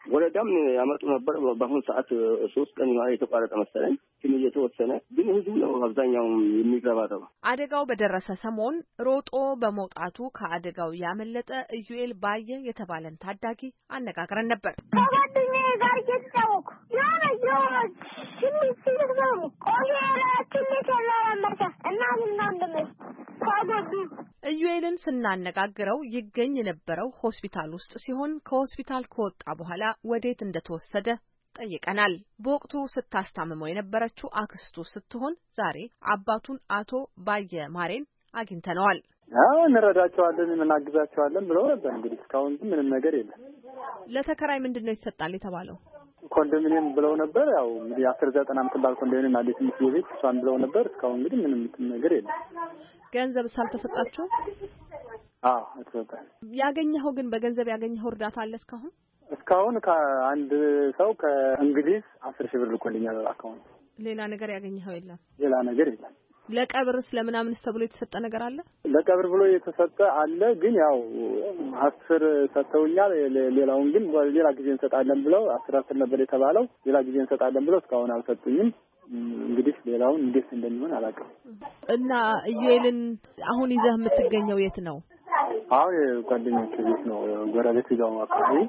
ወረዳም ያመጡ ነበር። በአሁኑ ሰዓት ሶስት ቀን ነው የተቋረጠ መሰለኝ። ግን እየተወሰነ ግን ህዝቡ ነው አብዛኛው የሚገባው። አደጋው በደረሰ ሰሞን ሮጦ በመውጣቱ ከአደጋው ያመለጠ ኢዩኤል ባየ የተባለን ታዳጊ አነጋግረን ነበር። ከጓደኛዬ ጋር እየተጫወኩ ያለ ያለ ትንሽ ትንሽ ነው ቆየራ ትንሽ ያላመጣ እና ምን እንደምን ታጎዱ ኢዩኤልን ስናነጋግረው ይገኝ የነበረው ሆስፒታል ውስጥ ሲሆን ከሆስፒታል ከወጣ በኋላ ወዴት እንደተወሰደ ጠይቀናል። በወቅቱ ስታስታምመው የነበረችው አክስቱ ስትሆን ዛሬ አባቱን አቶ ባየ ማሬን አግኝተነዋል። አዎ እንረዳቸዋለን እናግዛቸዋለን ብለው ነበር። እንግዲህ እስካሁን ምንም ነገር የለም። ለተከራይ ምንድነው ይሰጣል የተባለው? ኮንዶሚኒየም ብለው ነበር። ያው እንግዲህ አስር ዘጠና ምትባል ኮንዶሚኒየም አለች ትንሽ ቤት እሷን ብለው ነበር። እስካሁን እንግዲህ ምንም ነገር የለም። ገንዘብ ሳልተሰጣችሁ? አዎ ተሰጣ። ያገኘኸው ግን በገንዘብ ያገኘኸው እርዳታ አለ እስካሁን? እስካሁን ከአንድ ሰው ከእንግሊዝ አስር ሺህ ብር ልኮልኛል አካውንት። ሌላ ነገር ያገኘኸው የለም? ሌላ ነገር የለም። ለቀብርስ ለምናምንስ ተብሎ የተሰጠ ነገር አለ? ለቀብር ብሎ የተሰጠ አለ። ግን ያው አስር ሰጥተውኛል። ሌላውን ግን ሌላ ጊዜ እንሰጣለን ብለው አስር አስር ነበር የተባለው። ሌላ ጊዜ እንሰጣለን ብለው እስካሁን አልሰጡኝም። እንግዲህ ሌላውን እንዴት እንደሚሆን አላውቅም። እና ኢዩኤልን አሁን ይዘህ የምትገኘው የት ነው? አሁን ጓደኞቼ ቤት ነው። ጎረቤት ይዘው አካባቢ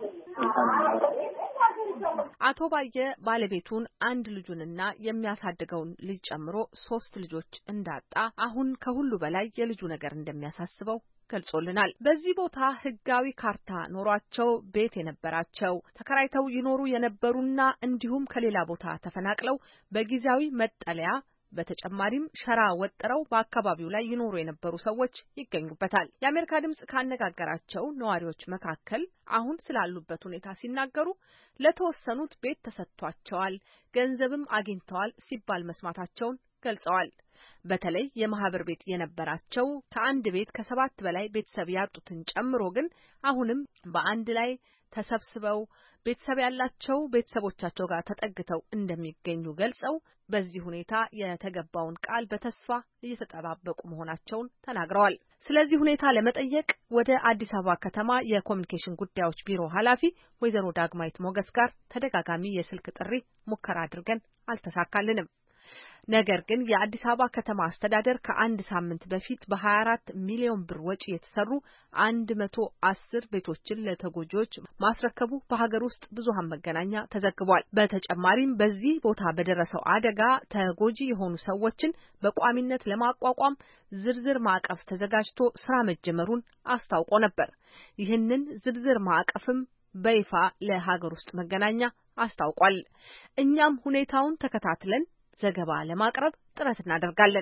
አቶ ባየ ባለቤቱን አንድ ልጁንና የሚያሳድገውን ልጅ ጨምሮ ሶስት ልጆች እንዳጣ አሁን ከሁሉ በላይ የልጁ ነገር እንደሚያሳስበው ገልጾልናል። በዚህ ቦታ ህጋዊ ካርታ ኖሯቸው ቤት የነበራቸው ተከራይተው ይኖሩ የነበሩና እንዲሁም ከሌላ ቦታ ተፈናቅለው በጊዜያዊ መጠለያ በተጨማሪም ሸራ ወጥረው በአካባቢው ላይ ይኖሩ የነበሩ ሰዎች ይገኙበታል። የአሜሪካ ድምጽ ካነጋገራቸው ነዋሪዎች መካከል አሁን ስላሉበት ሁኔታ ሲናገሩ ለተወሰኑት ቤት ተሰጥቷቸዋል፣ ገንዘብም አግኝተዋል ሲባል መስማታቸውን ገልጸዋል። በተለይ የማህበር ቤት የነበራቸው ከአንድ ቤት ከሰባት በላይ ቤተሰብ ያጡትን ጨምሮ ግን አሁንም በአንድ ላይ ተሰብስበው ቤተሰብ ያላቸው ቤተሰቦቻቸው ጋር ተጠግተው እንደሚገኙ ገልጸው በዚህ ሁኔታ የተገባውን ቃል በተስፋ እየተጠባበቁ መሆናቸውን ተናግረዋል። ስለዚህ ሁኔታ ለመጠየቅ ወደ አዲስ አበባ ከተማ የኮሚኒኬሽን ጉዳዮች ቢሮ ኃላፊ ወይዘሮ ዳግማዊት ሞገስ ጋር ተደጋጋሚ የስልክ ጥሪ ሙከራ አድርገን አልተሳካልንም። ነገር ግን የአዲስ አበባ ከተማ አስተዳደር ከአንድ ሳምንት በፊት በሀያ አራት ሚሊዮን ብር ወጪ የተሰሩ አንድ መቶ አስር ቤቶችን ለተጎጂዎች ማስረከቡ በሀገር ውስጥ ብዙሃን መገናኛ ተዘግቧል። በተጨማሪም በዚህ ቦታ በደረሰው አደጋ ተጎጂ የሆኑ ሰዎችን በቋሚነት ለማቋቋም ዝርዝር ማዕቀፍ ተዘጋጅቶ ስራ መጀመሩን አስታውቆ ነበር። ይህንን ዝርዝር ማዕቀፍም በይፋ ለሀገር ውስጥ መገናኛ አስታውቋል። እኛም ሁኔታውን ተከታትለን ዘገባ ለማቅረብ ጥረት እናደርጋለን።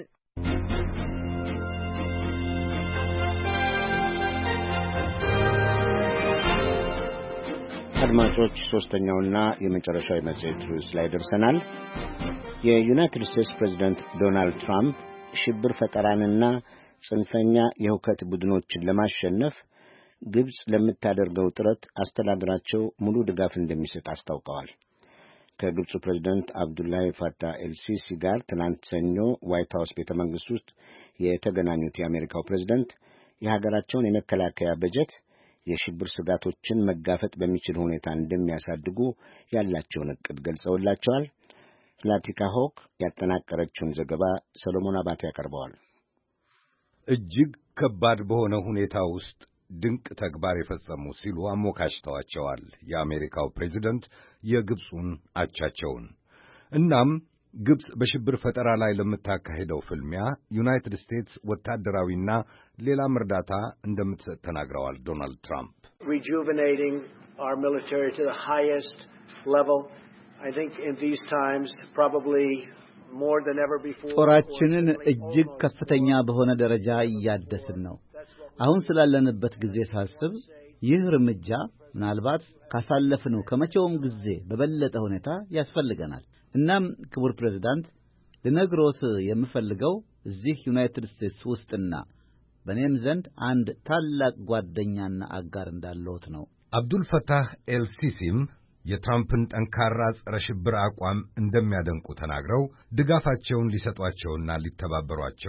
አድማጮች ሶስተኛውና የመጨረሻው መጽሔት ርዕስ ላይ ደርሰናል። የዩናይትድ ስቴትስ ፕሬዝዳንት ዶናልድ ትራምፕ ሽብር ፈጠራንና ጽንፈኛ የሁከት ቡድኖችን ለማሸነፍ ግብጽ ለምታደርገው ጥረት አስተዳደራቸው ሙሉ ድጋፍ እንደሚሰጥ አስታውቀዋል። ከግብፁ ፕሬዝዳንት አብዱላሂ ፋታህ ኤልሲሲ ጋር ትናንት ሰኞ ዋይት ሀውስ ቤተ መንግሥት ውስጥ የተገናኙት የአሜሪካው ፕሬዝዳንት የሀገራቸውን የመከላከያ በጀት የሽብር ስጋቶችን መጋፈጥ በሚችል ሁኔታ እንደሚያሳድጉ ያላቸውን ዕቅድ ገልጸውላቸዋል። ላቲካ ሆክ ያጠናቀረችውን ዘገባ ሰሎሞን አባተ ያቀርበዋል። እጅግ ከባድ በሆነ ሁኔታ ውስጥ ድንቅ ተግባር የፈጸሙ ሲሉ አሞካሽተዋቸዋል የአሜሪካው ፕሬዚደንት የግብፁን አቻቸውን። እናም ግብፅ በሽብር ፈጠራ ላይ ለምታካሄደው ፍልሚያ ዩናይትድ ስቴትስ ወታደራዊና ሌላም እርዳታ እንደምትሰጥ ተናግረዋል ዶናልድ ትራምፕ። rejuvenating our military to the highest level. I think in these times probably more than ever before. ጦራችንን እጅግ ከፍተኛ በሆነ ደረጃ እያደስን ነው። አሁን ስላለንበት ጊዜ ሳስብ ይህ እርምጃ ምናልባት ካሳለፍነው ከመቼውም ጊዜ በበለጠ ሁኔታ ያስፈልገናል። እናም ክቡር ፕሬዝዳንት ልነግሮት የምፈልገው እዚህ ዩናይትድ ስቴትስ ውስጥና በእኔም ዘንድ አንድ ታላቅ ጓደኛና አጋር እንዳለዎት ነው። አብዱል ፈታህ ኤልሲሲም የትራምፕን ጠንካራ ጸረ ሽብር አቋም እንደሚያደንቁ ተናግረው ድጋፋቸውን ሊሰጧቸውና ሊተባበሯቸው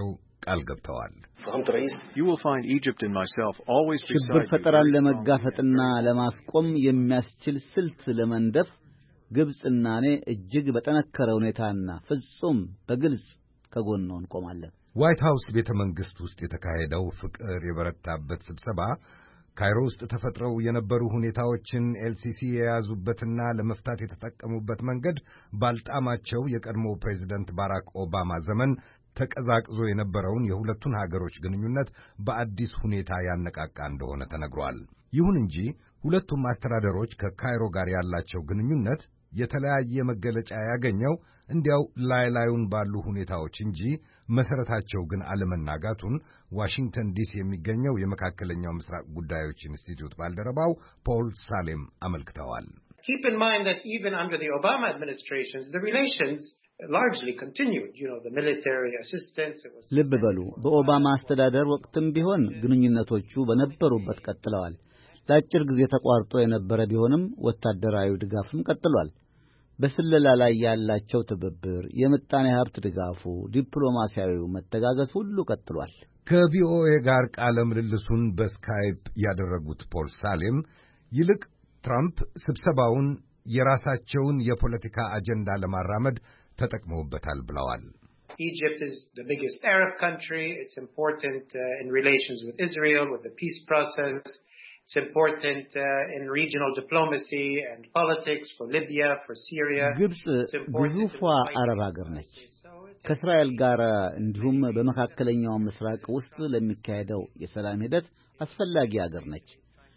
ቃል ገብተዋል። You will find Egypt and myself always beside ሽብር you. ፈጠራን ለመጋፈጥና ለማስቆም የሚያስችል ስልት ለመንደፍ ግብጽና እኔ እጅግ በጠነከረ ሁኔታና ፍጹም በግልጽ ከጎንዎ እንቆማለን። ዋይት ሃውስ ቤተ መንግሥት ውስጥ የተካሄደው ፍቅር የበረታበት ስብሰባ ካይሮ ውስጥ ተፈጥረው የነበሩ ሁኔታዎችን ኤልሲሲ የያዙበትና ለመፍታት የተጠቀሙበት መንገድ ባልጣማቸው የቀድሞ ፕሬዝደንት ባራክ ኦባማ ዘመን ተቀዛቅዞ የነበረውን የሁለቱን ሀገሮች ግንኙነት በአዲስ ሁኔታ ያነቃቃ እንደሆነ ተነግሯል። ይሁን እንጂ ሁለቱም አስተዳደሮች ከካይሮ ጋር ያላቸው ግንኙነት የተለያየ መገለጫ ያገኘው እንዲያው ላይ ላዩን ባሉ ሁኔታዎች እንጂ መሰረታቸው ግን አለመናጋቱን ዋሽንግተን ዲሲ የሚገኘው የመካከለኛው ምስራቅ ጉዳዮች ኢንስቲትዩት ባልደረባው ፖል ሳሌም አመልክተዋል። Keep in mind that even under the Obama administrations, the relations largely continued. You know, the military assistance. ልብ በሉ በኦባማ አስተዳደር ወቅትም ቢሆን ግንኙነቶቹ በነበሩበት ቀጥለዋል። ለአጭር ጊዜ ተቋርጦ የነበረ ቢሆንም ወታደራዊ ድጋፍም ቀጥሏል። በስለላ ላይ ያላቸው ትብብር፣ የምጣኔ ሀብት ድጋፉ፣ ዲፕሎማሲያዊው መተጋገዝ ሁሉ ቀጥሏል። ከቪኦኤ ጋር ቃለ ምልልሱን በስካይፕ ያደረጉት ፖል ሳሌም ይልቅ ትራምፕ ስብሰባውን የራሳቸውን የፖለቲካ አጀንዳ ለማራመድ ተጠቅመውበታል ብለዋል። Egypt is the biggest Arab country. It's important uh, in relations with Israel, with the peace process. It's important uh, in regional diplomacy and politics for Libya, for Syria. ግብጽ ግዙፏ አረብ ሀገር ነች። ከእስራኤል ጋር እንዲሁም በመካከለኛው ምስራቅ ውስጥ ለሚካሄደው የሰላም ሂደት አስፈላጊ ሀገር ነች።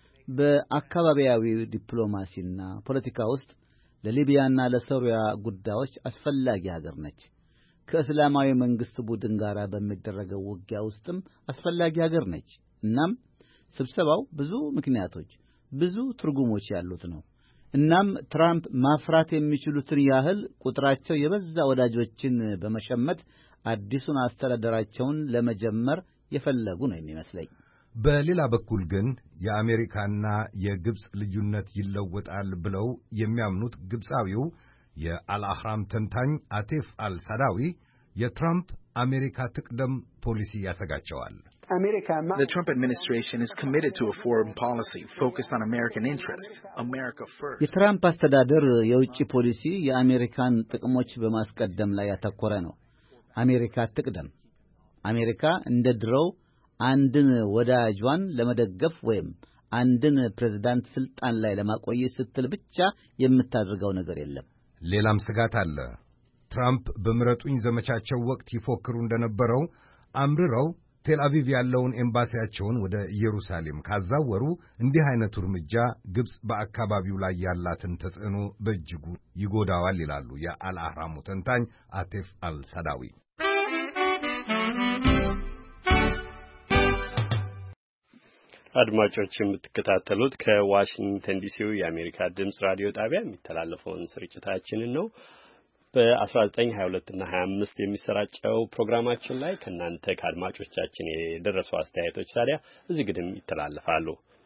በአካባቢያዊ ዲፕሎማሲና ፖለቲካ ውስጥ ለሊቢያና ለሶሪያ ጉዳዮች አስፈላጊ ሀገር ነች። ከእስላማዊ መንግስት ቡድን ጋር በሚደረገው ውጊያ ውስጥም አስፈላጊ ሀገር ነች። እናም ስብሰባው ብዙ ምክንያቶች፣ ብዙ ትርጉሞች ያሉት ነው። እናም ትራምፕ ማፍራት የሚችሉትን ያህል ቁጥራቸው የበዛ ወዳጆችን በመሸመት አዲሱን አስተዳደራቸውን ለመጀመር የፈለጉ ነው የሚመስለኝ። በሌላ በኩል ግን የአሜሪካና የግብጽ ልዩነት ይለወጣል ብለው የሚያምኑት ግብጻዊው የአልአህራም ተንታኝ አቴፍ አልሳዳዊ የትራምፕ አሜሪካ ትቅደም ፖሊሲ ያሰጋቸዋል። The Trump administration is committed to a foreign policy focused on American interests. America first. የትራምፕ አስተዳደር የውጭ ፖሊሲ የአሜሪካን ጥቅሞች በማስቀደም ላይ ያተኮረ ነው። አሜሪካ ትቅደም። አሜሪካ እንደ ድሮው አንድን ወዳጇን ለመደገፍ ወይም አንድን ፕሬዝዳንት ስልጣን ላይ ለማቆየት ስትል ብቻ የምታደርገው ነገር የለም። ሌላም ስጋት አለ። ትራምፕ በምረጡኝ ዘመቻቸው ወቅት ይፎክሩ እንደነበረው አምርረው ቴል አቪቭ ያለውን ኤምባሲያቸውን ወደ ኢየሩሳሌም ካዛወሩ እንዲህ አይነቱ እርምጃ ግብጽ በአካባቢው ላይ ያላትን ተጽዕኖ በእጅጉ ይጎዳዋል ይላሉ የአልአህራሙ ተንታኝ አቴፍ አልሳዳዊ። አድማጮች የምትከታተሉት ከዋሽንግተን ዲሲው የአሜሪካ ድምጽ ራዲዮ ጣቢያ የሚተላለፈውን ስርጭታችንን ነው። በ19 22 እና ሀያ አምስት የሚሰራጨው ፕሮግራማችን ላይ ከናንተ ከአድማጮቻችን የደረሱ አስተያየቶች ታዲያ እዚህ ግድም ይተላለፋሉ።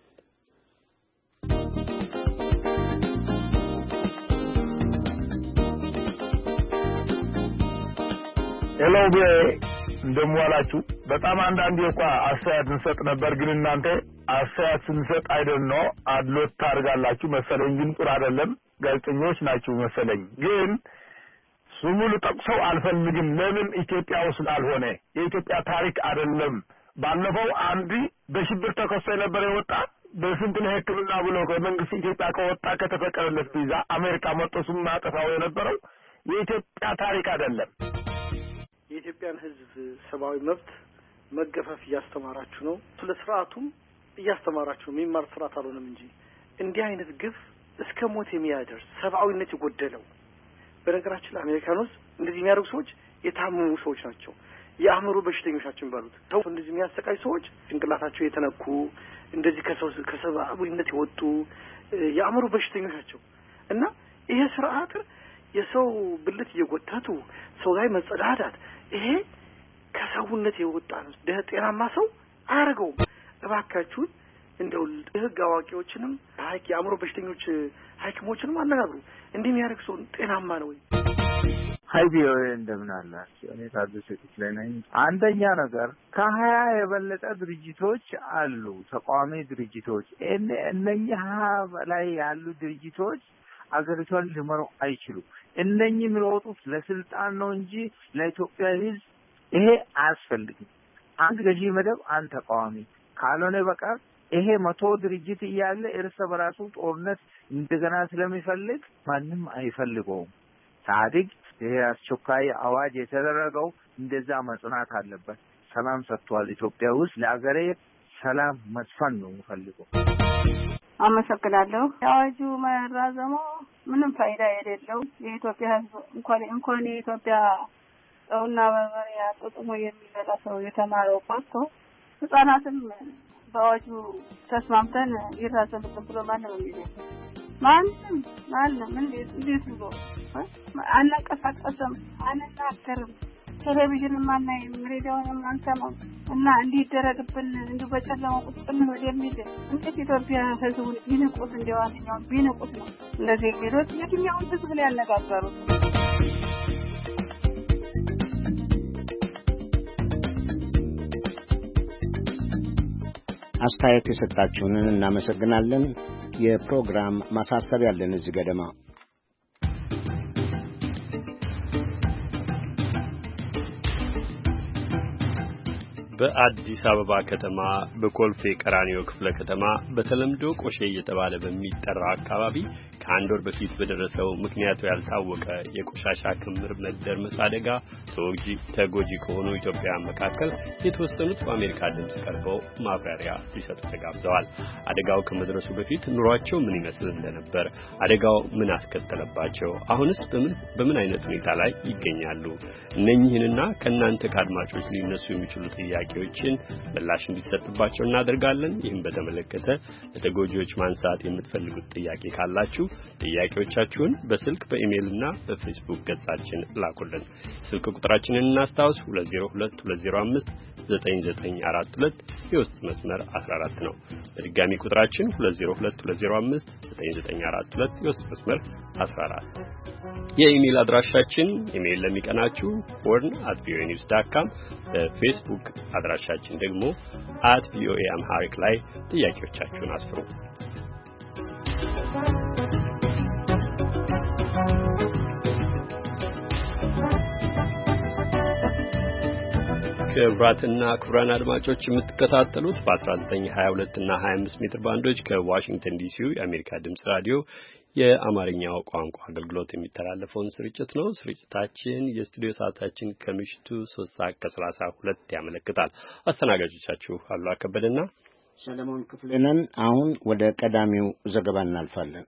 ሄሎ እንደምዋላችሁ። በጣም አንዳንዴ እንኳን አስተያየት እንሰጥ ነበር፣ ግን እናንተ አስተያየት ስንሰጥ አይደል ነው አድሎት ታርጋላችሁ መሰለኝ። ግን ጥሩ አይደለም። ጋዜጠኞች ናችሁ መሰለኝ። ግን ስሙን ጠቅሰው አልፈልግም። ለምን ኢትዮጵያ ውስጥ ስላልሆነ የኢትዮጵያ ታሪክ አይደለም። ባለፈው አንድ በሽብር ተከሶ ነበር የወጣ በስንት ለሕክምና ብሎ ከመንግስት ኢትዮጵያ ከወጣ ከተፈቀደለት ቪዛ አሜሪካ መጥቶ ስም ማጠፋው የነበረው የኢትዮጵያ ታሪክ አይደለም። የኢትዮጵያን ሕዝብ ሰብአዊ መብት መገፈፍ እያስተማራችሁ ነው። ስለ ስርዓቱም እያስተማራችሁ ነው። የሚማር ስርዓት አልሆነም እንጂ እንዲህ አይነት ግፍ እስከ ሞት የሚያደርስ ሰብአዊነት የጎደለው በነገራችን አሜሪካኖስ እንደዚህ የሚያደርጉ ሰዎች የታመሙ ሰዎች ናቸው። የአእምሮ በሽተኞች ናቸው ባሉት ሰው እንደዚህ የሚያሰቃይ ሰዎች ጭንቅላታቸው የተነኩ እንደዚህ ከሰው ከሰብአዊነት የወጡ የአእምሮ በሽተኞች ናቸው። እና ይሄ ስርዓት የሰው ብልት እየጎተቱ ሰው ላይ መጸዳዳት ይሄ ከሰውነት የወጣ ነው። ጤናማ ሰው አያደርገውም። እባካችሁን እንደው ህግ አዋቂዎችንም ሀይክ የአእምሮ በሽተኞች ሐኪሞችንም አነጋግሩ። እንዲህ የሚያደርግ ሰው ጤናማ ነው ወይ? ሀይ ቢሆን እንደምን አላችሁ? እኔ ታደሰ ክፍሌ ነኝ። አንደኛ ነገር ከሀያ የበለጠ ድርጅቶች አሉ፣ ተቃዋሚ ድርጅቶች። እነኚህ ሀያ በላይ ያሉ ድርጅቶች አገሪቷን ሊመሩ አይችሉም። እነኚህ የሚሮጡት ለስልጣን ነው እንጂ ለኢትዮጵያ ሕዝብ ይሄ አያስፈልግም። አንድ ገዢ መደብ፣ አንድ ተቃዋሚ ካልሆነ በቀር ይሄ መቶ ድርጅት እያለ እርስ በራሱ ጦርነት እንደገና ስለሚፈልግ ማንም አይፈልገውም። ታዲግ ይሄ አስቸኳይ አዋጅ የተደረገው እንደዛ መጽናት አለበት። ሰላም ሰጥቷል። ኢትዮጵያ ውስጥ ለአገሬ ሰላም መስፈን ነው የሚፈልገው። አመሰግናለሁ። አዋጁ መራዘሙ ምንም ፋይዳ የሌለው የኢትዮጵያ ሕዝብ እንኳን እንኳን የኢትዮጵያ ሰውና በርበሬ አጥጥሞ የሚበላ ሰው የተማረው ቋንቋ ህጻናትም በአዋጁ ተስማምተን ይራዘምልን ብሎ ማንም የሚለው ማንም ማንም እንዴት እንዴት ብሎ አናንቀሳቀስም፣ አንናገርም፣ ቴሌቪዥን ማናይም፣ ሬዲዮንም አንሰማም እና እንዲደረግብን እንዲሁ በጨለማው ቁጭ ብለን የሚል እንዴት ኢትዮጵያ ህዝቡን ቢንቁት እንደዋነኛው ቢንቁት ነው እንደዚህ የሚሉት የትኛውን ህዝብ ላይ ያነጋገሩት? አስተያየት የሰጣችሁንን እናመሰግናለን። የፕሮግራም ማሳሰቢያ አለን እዚህ ገደማ። በአዲስ አበባ ከተማ በኮልፌ ቀራኒዮ ክፍለ ከተማ በተለምዶ ቆሼ እየተባለ በሚጠራው አካባቢ ከአንድ ወር በፊት በደረሰው ምክንያቱ ያልታወቀ የቆሻሻ ክምር መደርመስ አደጋ ተጎጂ ተጎጂ ከሆኑ ኢትዮጵያውያን መካከል የተወሰኑት በአሜሪካ ድምፅ ቀርበው ማብራሪያ ሊሰጡ ተጋብዘዋል። አደጋው ከመድረሱ በፊት ኑሯቸው ምን ይመስል እንደነበር፣ አደጋው ምን አስከተለባቸው፣ አሁንስ በምን በምን አይነት ሁኔታ ላይ ይገኛሉ? እነኚህንና ከእናንተ ከአድማጮች ሊነሱ የሚችሉ ጥያቄዎችን ምላሽ እንዲሰጥባቸው እናደርጋለን። ይህም በተመለከተ ለተጎጂዎች ማንሳት የምትፈልጉት ጥያቄ ካላችሁ ጥያቄዎቻችሁን በስልክ በኢሜይልና በፌስቡክ ገጻችን ላኩልን። ስልክ ቁጥራችንን እናስታውስ። ሁለት ዜሮ ሁለት ሁለት ዜሮ አምስት ዘጠኝ ዘጠኝ አራት ሁለት የውስጥ መስመር አስራ አራት ነው። በድጋሚ ቁጥራችን ሁለት ዜሮ ሁለት ሁለት ዜሮ አምስት ዘጠኝ ዘጠኝ አራት ሁለት የውስጥ መስመር አስራ አራት። የኢሜይል አድራሻችን ኢሜይል ለሚቀናችሁ ሆርን አት ቪኦኤ ኒውስ ዶት ኮም፣ በፌስቡክ አድራሻችን ደግሞ አት ቪኦኤ አምሃሪክ ላይ ጥያቄዎቻችሁን አስፍሩ። ክቡራትና ክቡራን አድማጮች የምትከታተሉት በ19፣ ሀያ ሁለት እና ሀያ አምስት ሜትር ባንዶች ከዋሽንግተን ዲሲው የአሜሪካ ድምጽ ራዲዮ የአማርኛው ቋንቋ አገልግሎት የሚተላለፈውን ስርጭት ነው። ስርጭታችን የስቱዲዮ ሰዓታችን ከምሽቱ ሶስት ሰዓት ከሰላሳ ሁለት ያመለክታል። አስተናጋጆቻችሁ አሉ አከበደና ሰለሞን ክፍሌ ነን። አሁን ወደ ቀዳሚው ዘገባ እናልፋለን።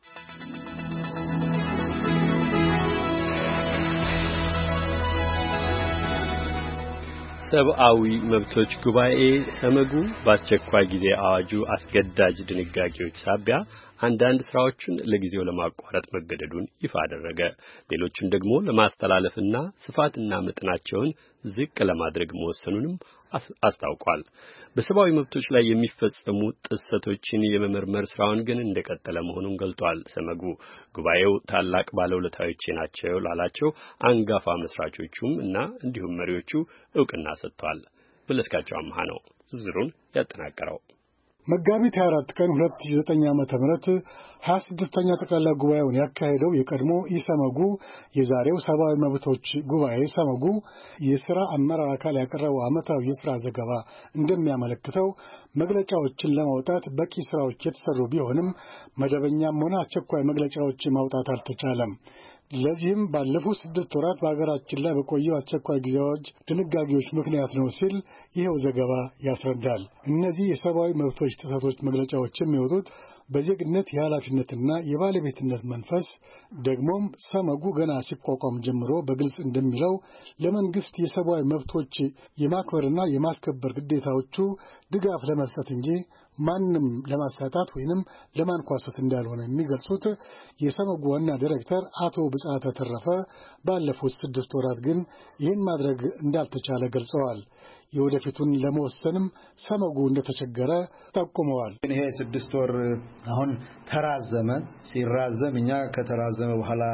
ሰብአዊ መብቶች ጉባኤ ሰመጉ በአስቸኳይ ጊዜ አዋጁ አስገዳጅ ድንጋጌዎች ሳቢያ አንዳንድ ስራዎችን ለጊዜው ለማቋረጥ መገደዱን ይፋ አደረገ። ሌሎችን ደግሞ ለማስተላለፍና ስፋትና መጠናቸውን ዝቅ ለማድረግ መወሰኑንም አስታውቋል። በሰብአዊ መብቶች ላይ የሚፈጸሙ ጥሰቶችን የመመርመር ስራውን ግን እንደቀጠለ መሆኑን ገልጧል። ሰመጉ ጉባኤው ታላቅ ባለውለታዎቼ ናቸው ላላቸው አንጋፋ መስራቾቹም እና እንዲሁም መሪዎቹ ዕውቅና ሰጥቷል። መለስካቸው አምሃ ነው ዝርዝሩን ያጠናቀረው። መጋቢት ሃያ አራት ቀን ሁለት ሺህ ዘጠኝ ዓመተ ምህረት ሀያ ስድስተኛ ጠቅላላ ጉባኤውን ያካሄደው የቀድሞ ኢሰመጉ የዛሬው ሰብአዊ መብቶች ጉባኤ ሰመጉ የሥራ አመራር አካል ያቀረበው ዓመታዊ የሥራ ዘገባ እንደሚያመለክተው መግለጫዎችን ለማውጣት በቂ ሥራዎች የተሰሩ ቢሆንም መደበኛም ሆነ አስቸኳይ መግለጫዎች ማውጣት አልተቻለም። ለዚህም ባለፉት ስድስት ወራት በሀገራችን ላይ በቆየው አስቸኳይ ጊዜ አዋጅ ድንጋጌዎች ምክንያት ነው ሲል ይኸው ዘገባ ያስረዳል። እነዚህ የሰብአዊ መብቶች ጥሰቶች መግለጫዎች የሚወጡት በዜግነት የኃላፊነትና የባለቤትነት መንፈስ ደግሞም ሰመጉ ገና ሲቋቋም ጀምሮ በግልጽ እንደሚለው ለመንግስት የሰብአዊ መብቶች የማክበርና የማስከበር ግዴታዎቹ ድጋፍ ለመስጠት እንጂ ማንም ለማሳጣት ወይንም ለማንኳሰስ እንዳልሆነ የሚገልጹት የሰመጉ ዋና ዳይሬክተር አቶ ብጻተ ተረፈ ባለፉት ስድስት ወራት ግን ይህን ማድረግ እንዳልተቻለ ገልጸዋል። የወደፊቱን ለመወሰንም ሰመጉ እንደተቸገረ ጠቁመዋል። ይሄ ስድስት ወር አሁን ተራዘመ። ሲራዘም እኛ ከተራዘመ በኋላ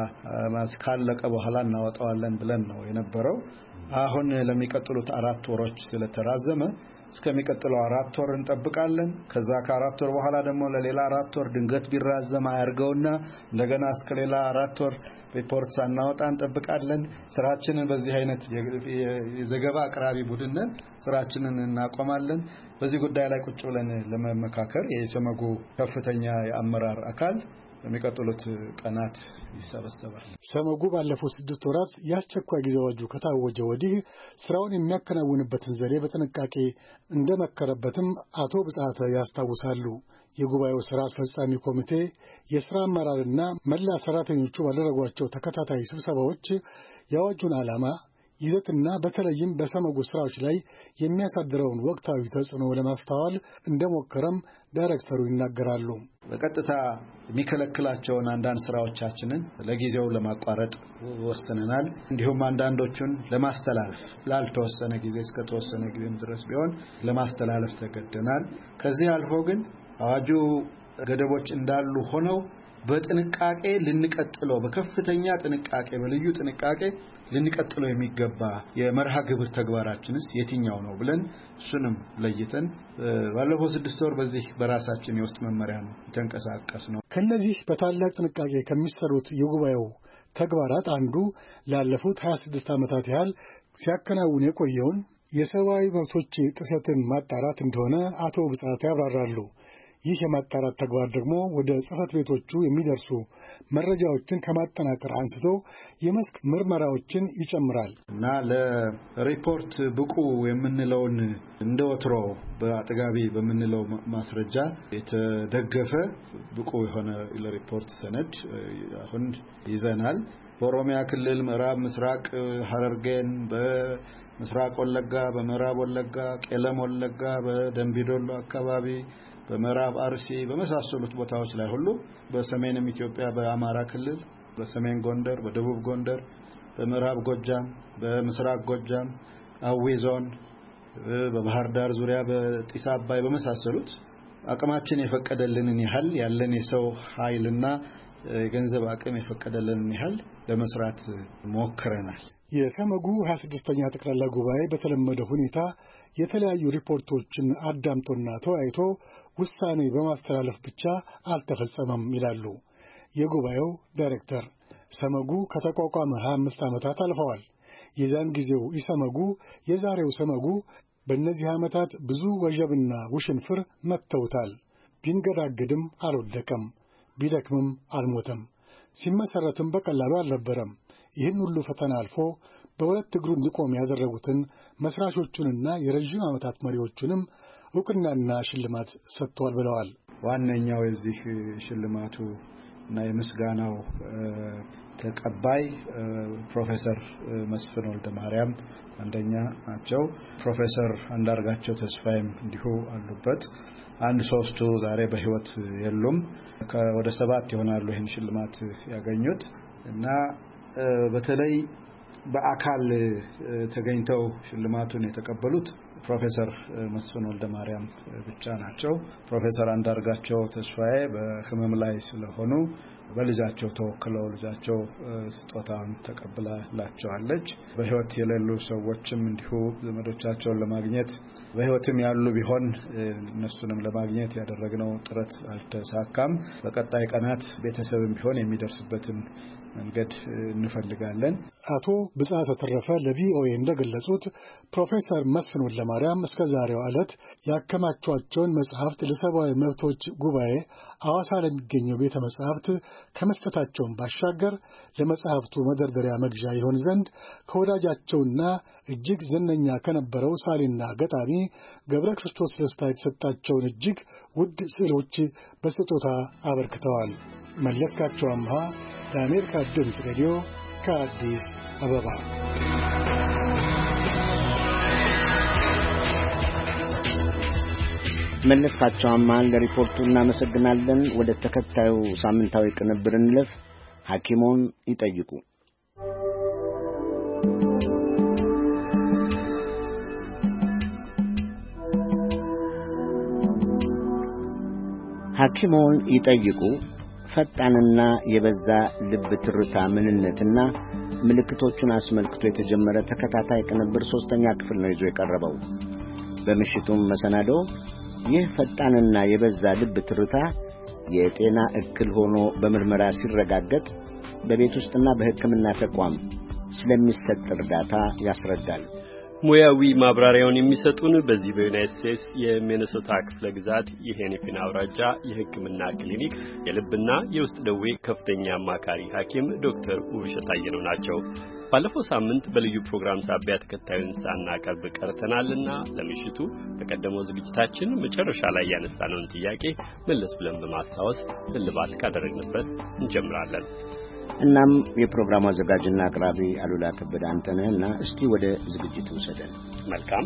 ካለቀ በኋላ እናወጣዋለን ብለን ነው የነበረው። አሁን ለሚቀጥሉት አራት ወሮች ስለተራዘመ እስከሚቀጥለው አራት ወር እንጠብቃለን። ከዛ ከአራት ወር በኋላ ደግሞ ለሌላ አራት ወር ድንገት ቢራዘም አያርገውና እንደገና እስከ ሌላ አራት ወር ሪፖርት ሳናወጣ እንጠብቃለን። ስራችንን በዚህ አይነት የዘገባ አቅራቢ ቡድንን ስራችንን እናቆማለን። በዚህ ጉዳይ ላይ ቁጭ ብለን ለመመካከር የሰመጉ ከፍተኛ የአመራር አካል በሚቀጥሉት ቀናት ይሰበሰባል። ሰመጉ ባለፉት ስድስት ወራት የአስቸኳይ ጊዜ አዋጁ ከታወጀ ወዲህ ስራውን የሚያከናውንበትን ዘዴ በጥንቃቄ እንደመከረበትም አቶ ብጻተ ያስታውሳሉ። የጉባኤው ስራ አስፈጻሚ ኮሚቴ የስራ አመራርና መላ ሰራተኞቹ ባደረጓቸው ተከታታይ ስብሰባዎች የአዋጁን ዓላማ ይዘትና በተለይም በሰመጉ ስራዎች ላይ የሚያሳድረውን ወቅታዊ ተጽዕኖ ለማስተዋል እንደሞከረም ዳይሬክተሩ ይናገራሉ። በቀጥታ የሚከለክላቸውን አንዳንድ ስራዎቻችንን ለጊዜው ለማቋረጥ ወስነናል። እንዲሁም አንዳንዶቹን ለማስተላለፍ ላልተወሰነ ጊዜ እስከ ተወሰነ ጊዜ ድረስ ቢሆን ለማስተላለፍ ተገደናል። ከዚህ አልፎ ግን አዋጁ ገደቦች እንዳሉ ሆነው በጥንቃቄ ልንቀጥለው በከፍተኛ ጥንቃቄ በልዩ ጥንቃቄ ልንቀጥለው የሚገባ የመርሃ ግብር ተግባራችንስ የትኛው ነው ብለን እሱንም ለይተን ባለፈው ስድስት ወር በዚህ በራሳችን የውስጥ መመሪያ ነው ተንቀሳቀስ ነው። ከነዚህ በታላቅ ጥንቃቄ ከሚሰሩት የጉባኤው ተግባራት አንዱ ላለፉት ሀያ ስድስት ዓመታት ያህል ሲያከናውን የቆየውን የሰብአዊ መብቶች ጥሰትን ማጣራት እንደሆነ አቶ ብጻተ ያብራራሉ። ይህ የማጣራት ተግባር ደግሞ ወደ ጽሕፈት ቤቶቹ የሚደርሱ መረጃዎችን ከማጠናቀር አንስቶ የመስክ ምርመራዎችን ይጨምራል እና ለሪፖርት ብቁ የምንለውን እንደ ወትሮ በአጥጋቢ በምንለው ማስረጃ የተደገፈ ብቁ የሆነ ለሪፖርት ሰነድ አሁን ይዘናል። በኦሮሚያ ክልል ምዕራብ ምስራቅ ሐረርጌን፣ በምስራቅ ወለጋ፣ በምዕራብ ወለጋ፣ ቄለም ወለጋ፣ በደንቢዶሎ አካባቢ፣ በምዕራብ አርሲ በመሳሰሉት ቦታዎች ላይ ሁሉ በሰሜንም ኢትዮጵያ በአማራ ክልል፣ በሰሜን ጎንደር፣ በደቡብ ጎንደር፣ በምዕራብ ጎጃም፣ በምስራቅ ጎጃም፣ አዊ ዞን፣ በባህር ዳር ዙሪያ በጢስ አባይ በመሳሰሉት አቅማችን የፈቀደልንን ያህል ያለን የሰው ኃይልና የገንዘብ አቅም የፈቀደልንን ያህል ለመስራት ሞክረናል። የሰመጉ ሀያ ስድስተኛ ጠቅላላ ጉባኤ በተለመደ ሁኔታ የተለያዩ ሪፖርቶችን አዳምጦና ተወያይቶ ውሳኔ በማስተላለፍ ብቻ አልተፈጸመም ይላሉ የጉባኤው ዳይሬክተር። ሰመጉ ከተቋቋመ ሀያ አምስት ዓመታት አልፈዋል። የዛን ጊዜው ኢሰመጉ የዛሬው ሰመጉ በእነዚህ ዓመታት ብዙ ወጀብና ውሽንፍር መጥተውታል። ቢንገዳገድም አልወደቀም፣ ቢደክምም አልሞተም። ሲመሰረትም በቀላሉ አልነበረም። ይህን ሁሉ ፈተና አልፎ በሁለት እግሩ እንዲቆም ያደረጉትን መስራቾቹንና የረዥም ዓመታት መሪዎቹንም ዕውቅናና ሽልማት ሰጥተዋል ብለዋል። ዋነኛው የዚህ ሽልማቱ እና የምስጋናው ተቀባይ ፕሮፌሰር መስፍን ወልደማርያም አንደኛ ናቸው። ፕሮፌሰር አንዳርጋቸው ተስፋዬም እንዲሁ አሉበት። አንድ ሶስቱ ዛሬ በህይወት የሉም። ወደ ሰባት ይሆናሉ ይህን ሽልማት ያገኙት እና በተለይ በአካል ተገኝተው ሽልማቱን የተቀበሉት ፕሮፌሰር መስፍን ወልደማርያም ብቻ ናቸው። ፕሮፌሰር አንዳርጋቸው ተስፋዬ በህመም ላይ ስለሆኑ በልጃቸው ተወክለው ልጃቸው ስጦታውን ተቀብላላቸዋለች። በህይወት የሌሉ ሰዎችም እንዲሁ ዘመዶቻቸውን ለማግኘት በህይወትም ያሉ ቢሆን እነሱንም ለማግኘት ያደረግነው ጥረት አልተሳካም። በቀጣይ ቀናት ቤተሰብም ቢሆን የሚደርስበትን መንገድ እንፈልጋለን። አቶ ብጻተ ተረፈ ለቪኦኤ እንደገለጹት ፕሮፌሰር መስፍን ወልደማርያም እስከ ዛሬው ዕለት ያከማቿቸውን መጽሐፍት ለሰብአዊ መብቶች ጉባኤ ሐዋሳ ለሚገኘው ቤተ መጻሕፍት ከመስጠታቸውን ባሻገር ለመጽሐፍቱ መደርደሪያ መግዣ ይሆን ዘንድ ከወዳጃቸውና እጅግ ዝነኛ ከነበረው ሳሊና ገጣሚ ገብረ ክርስቶስ ደስታ የተሰጣቸውን እጅግ ውድ ስዕሎች በስጦታ አበርክተዋል። መለስካቸው አምሃ ለአሜሪካ ድምፅ ሬዲዮ ከአዲስ አበባ። መለስካቸው አማን ለሪፖርቱ እናመሰግናለን። ወደ ተከታዩ ሳምንታዊ ቅንብር እንለፍ። ሐኪሞን ይጠይቁ። ሐኪሞን ይጠይቁ ፈጣንና የበዛ ልብ ትርታ ምንነትና ምልክቶቹን አስመልክቶ የተጀመረ ተከታታይ ቅንብር ሶስተኛ ክፍል ነው ይዞ የቀረበው። በምሽቱም መሰናዶ ይህ ፈጣንና የበዛ ልብ ትርታ የጤና እክል ሆኖ በምርመራ ሲረጋገጥ በቤት ውስጥና በሕክምና ተቋም ስለሚሰጥ እርዳታ ያስረዳል። ሙያዊ ማብራሪያውን የሚሰጡን በዚህ በዩናይትድ ስቴትስ የሚኔሶታ ክፍለ ግዛት የሄኒፒን አውራጃ የሕክምና ክሊኒክ የልብና የውስጥ ደዌ ከፍተኛ አማካሪ ሐኪም ዶክተር ውብሸት አየነው ናቸው። ባለፈው ሳምንት በልዩ ፕሮግራም ሳቢያ ተከታዩን ሳናቀርብ ቀርተናልና ለምሽቱ በቀደመው ዝግጅታችን መጨረሻ ላይ ያነሳነውን ጥያቄ መለስ ብለን በማስታወስ እልባት ካደረግንበት እንጀምራለን። እናም የፕሮግራሙ አዘጋጅና አቅራቢ አሉላ ከበደ አንተነህና እስቲ ወደ ዝግጅቱ ወሰደን። መልካም።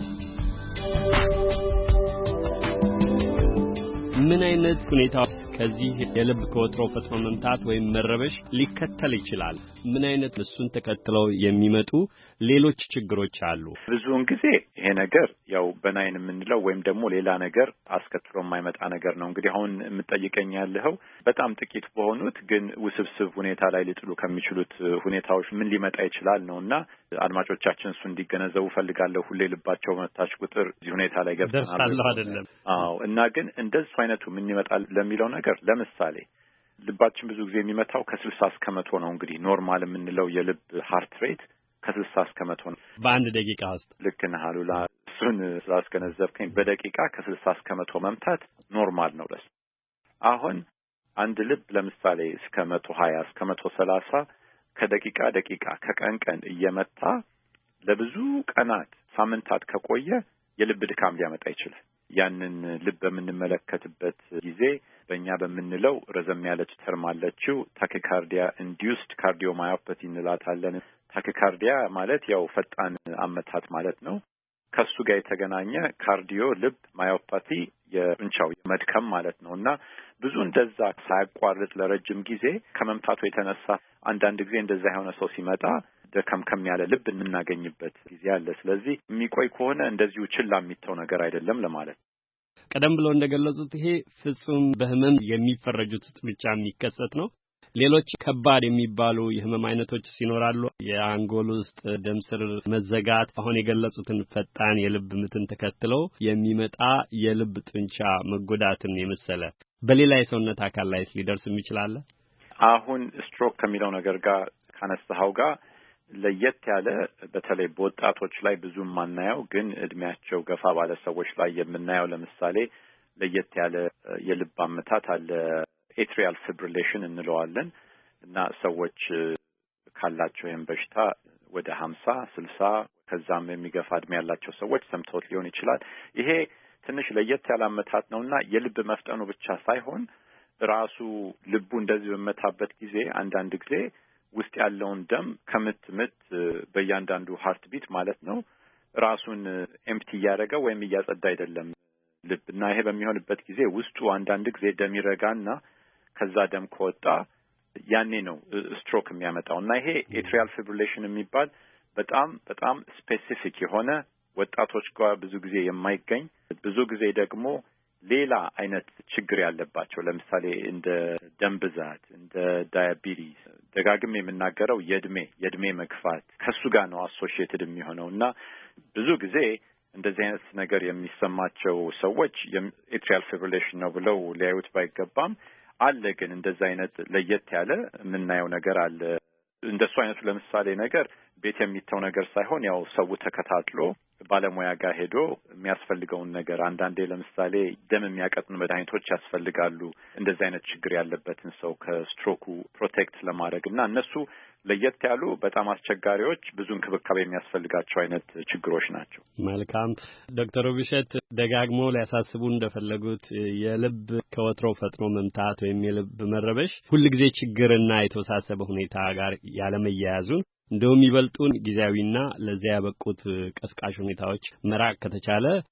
ምን አይነት ሁኔታ ከዚህ የልብ ከወትሮ ፈጥኖ መምታት ወይም መረበሽ ሊከተል ይችላል? ምን አይነት እሱን ተከትለው የሚመጡ ሌሎች ችግሮች አሉ? ብዙውን ጊዜ ይሄ ነገር ያው በናይን የምንለው ወይም ደግሞ ሌላ ነገር አስከትሎ የማይመጣ ነገር ነው። እንግዲህ አሁን የምጠይቀኝ ያለው በጣም ጥቂት በሆኑት ግን ውስብስብ ሁኔታ ላይ ሊጥሉ ከሚችሉት ሁኔታዎች ምን ሊመጣ ይችላል ነውና አድማጮቻችን እሱ እንዲገነዘቡ ፈልጋለሁ። ሁሌ ልባቸው መታች ቁጥር እዚህ ሁኔታ ላይ ገብተናል አይደለም? አዎ። እና ግን እንደዚህ አይነቱ ምን ይመጣል ለሚለው ነገር ለምሳሌ ልባችን ብዙ ጊዜ የሚመታው ከስልሳ እስከ መቶ ነው። እንግዲህ ኖርማል የምንለው የልብ ሃርት ሬት ከስልሳ እስከ መቶ ነው በአንድ ደቂቃ ውስጥ። ልክ ነህ አሉላ። እሱን ስላስገነዘብከኝ በደቂቃ ከስልሳ እስከ መቶ መምታት ኖርማል ነው ለሱ። አሁን አንድ ልብ ለምሳሌ እስከ መቶ ሀያ እስከ መቶ ሰላሳ ከደቂቃ ደቂቃ ከቀን ቀን እየመታ ለብዙ ቀናት ሳምንታት ከቆየ የልብ ድካም ሊያመጣ ይችላል። ያንን ልብ በምንመለከትበት ጊዜ በእኛ በምንለው ረዘም ያለች ተርም አለችው። ታኪካርዲያ ኢንዲዩስድ ካርዲዮማዮፓቲ እንላታለን። ታኪካርዲያ ማለት ያው ፈጣን አመታት ማለት ነው። ከሱ ጋር የተገናኘ ካርዲዮ ልብ፣ ማዮፓቲ የጡንቻው መድከም ማለት ነው። እና ብዙ እንደዛ ሳያቋርጥ ለረጅም ጊዜ ከመምታቱ የተነሳ አንዳንድ ጊዜ እንደዛ የሆነ ሰው ሲመጣ ደከምከም ያለ ልብ የምናገኝበት ጊዜ አለ። ስለዚህ የሚቆይ ከሆነ እንደዚሁ ችላ የሚተው ነገር አይደለም ለማለት። ቀደም ብለው እንደገለጹት ይሄ ፍጹም በህመም የሚፈረጁት ውስጥ ብቻ የሚከሰት ነው። ሌሎች ከባድ የሚባሉ የህመም አይነቶች ሲኖራሉ። የአንጎል ውስጥ ደም ስር መዘጋት፣ አሁን የገለጹትን ፈጣን የልብ ምትን ተከትለው የሚመጣ የልብ ጡንቻ መጎዳትን የመሰለ በሌላ የሰውነት አካል ላይ ሊደርስ ይችላል። አሁን ስትሮክ ከሚለው ነገር ጋር ካነሳኸው ጋር ለየት ያለ በተለይ በወጣቶች ላይ ብዙም ማናየው ግን እድሜያቸው ገፋ ባለ ሰዎች ላይ የምናየው ለምሳሌ ለየት ያለ የልብ አመታት አለ። ኤትሪያል ፊብሪሌሽን እንለዋለን። እና ሰዎች ካላቸው ይህን በሽታ ወደ ሀምሳ ስልሳ ከዛም የሚገፋ እድሜ ያላቸው ሰዎች ሰምተውት ሊሆን ይችላል። ይሄ ትንሽ ለየት ያለ አመታት ነውና የልብ መፍጠኑ ብቻ ሳይሆን ራሱ ልቡ እንደዚህ በመታበት ጊዜ አንዳንድ ጊዜ ውስጥ ያለውን ደም ከምት ምት በእያንዳንዱ ሃርት ቢት ማለት ነው ራሱን ኤምፕቲ እያደረገ ወይም እያጸዳ አይደለም ልብ። እና ይሄ በሚሆንበት ጊዜ ውስጡ አንዳንድ ጊዜ ደም ይረጋና ከዛ ደም ከወጣ ያኔ ነው ስትሮክ የሚያመጣው። እና ይሄ ኤትሪያል ፊብሪሌሽን የሚባል በጣም በጣም ስፔሲፊክ የሆነ ወጣቶች ጋር ብዙ ጊዜ የማይገኝ ብዙ ጊዜ ደግሞ ሌላ አይነት ችግር ያለባቸው ለምሳሌ እንደ ደም ብዛት እንደ ዳያቢቲስ ደጋግም የምናገረው የእድሜ የእድሜ መግፋት ከሱ ጋር ነው አሶሺየትድ የሚሆነው። እና ብዙ ጊዜ እንደዚህ አይነት ነገር የሚሰማቸው ሰዎች ኤትሪያል ፊብሪሌሽን ነው ብለው ሊያዩት ባይገባም አለ። ግን እንደዚህ አይነት ለየት ያለ የምናየው ነገር አለ። እንደሱ አይነቱ ለምሳሌ ነገር ቤት የሚተው ነገር ሳይሆን ያው ሰው ተከታትሎ ባለሙያ ጋር ሄዶ የሚያስፈልገውን ነገር አንዳንዴ ለምሳሌ ደም የሚያቀጥኑ መድኃኒቶች ያስፈልጋሉ እንደዚህ አይነት ችግር ያለበትን ሰው ከስትሮኩ ፕሮቴክት ለማድረግ እና እነሱ ለየት ያሉ በጣም አስቸጋሪዎች ብዙ እንክብካቤ የሚያስፈልጋቸው አይነት ችግሮች ናቸው። መልካም ዶክተር ውብሸት ደጋግሞ ሊያሳስቡ እንደፈለጉት የልብ ከወትሮ ፈጥኖ መምታት ወይም የልብ መረበሽ ሁልጊዜ ችግርና የተወሳሰበ ሁኔታ ጋር ያለመያያዙን እንደውም ይበልጡን ጊዜያዊና ለዚያ ያበቁት ቀስቃሽ ሁኔታዎች መራቅ ከተቻለ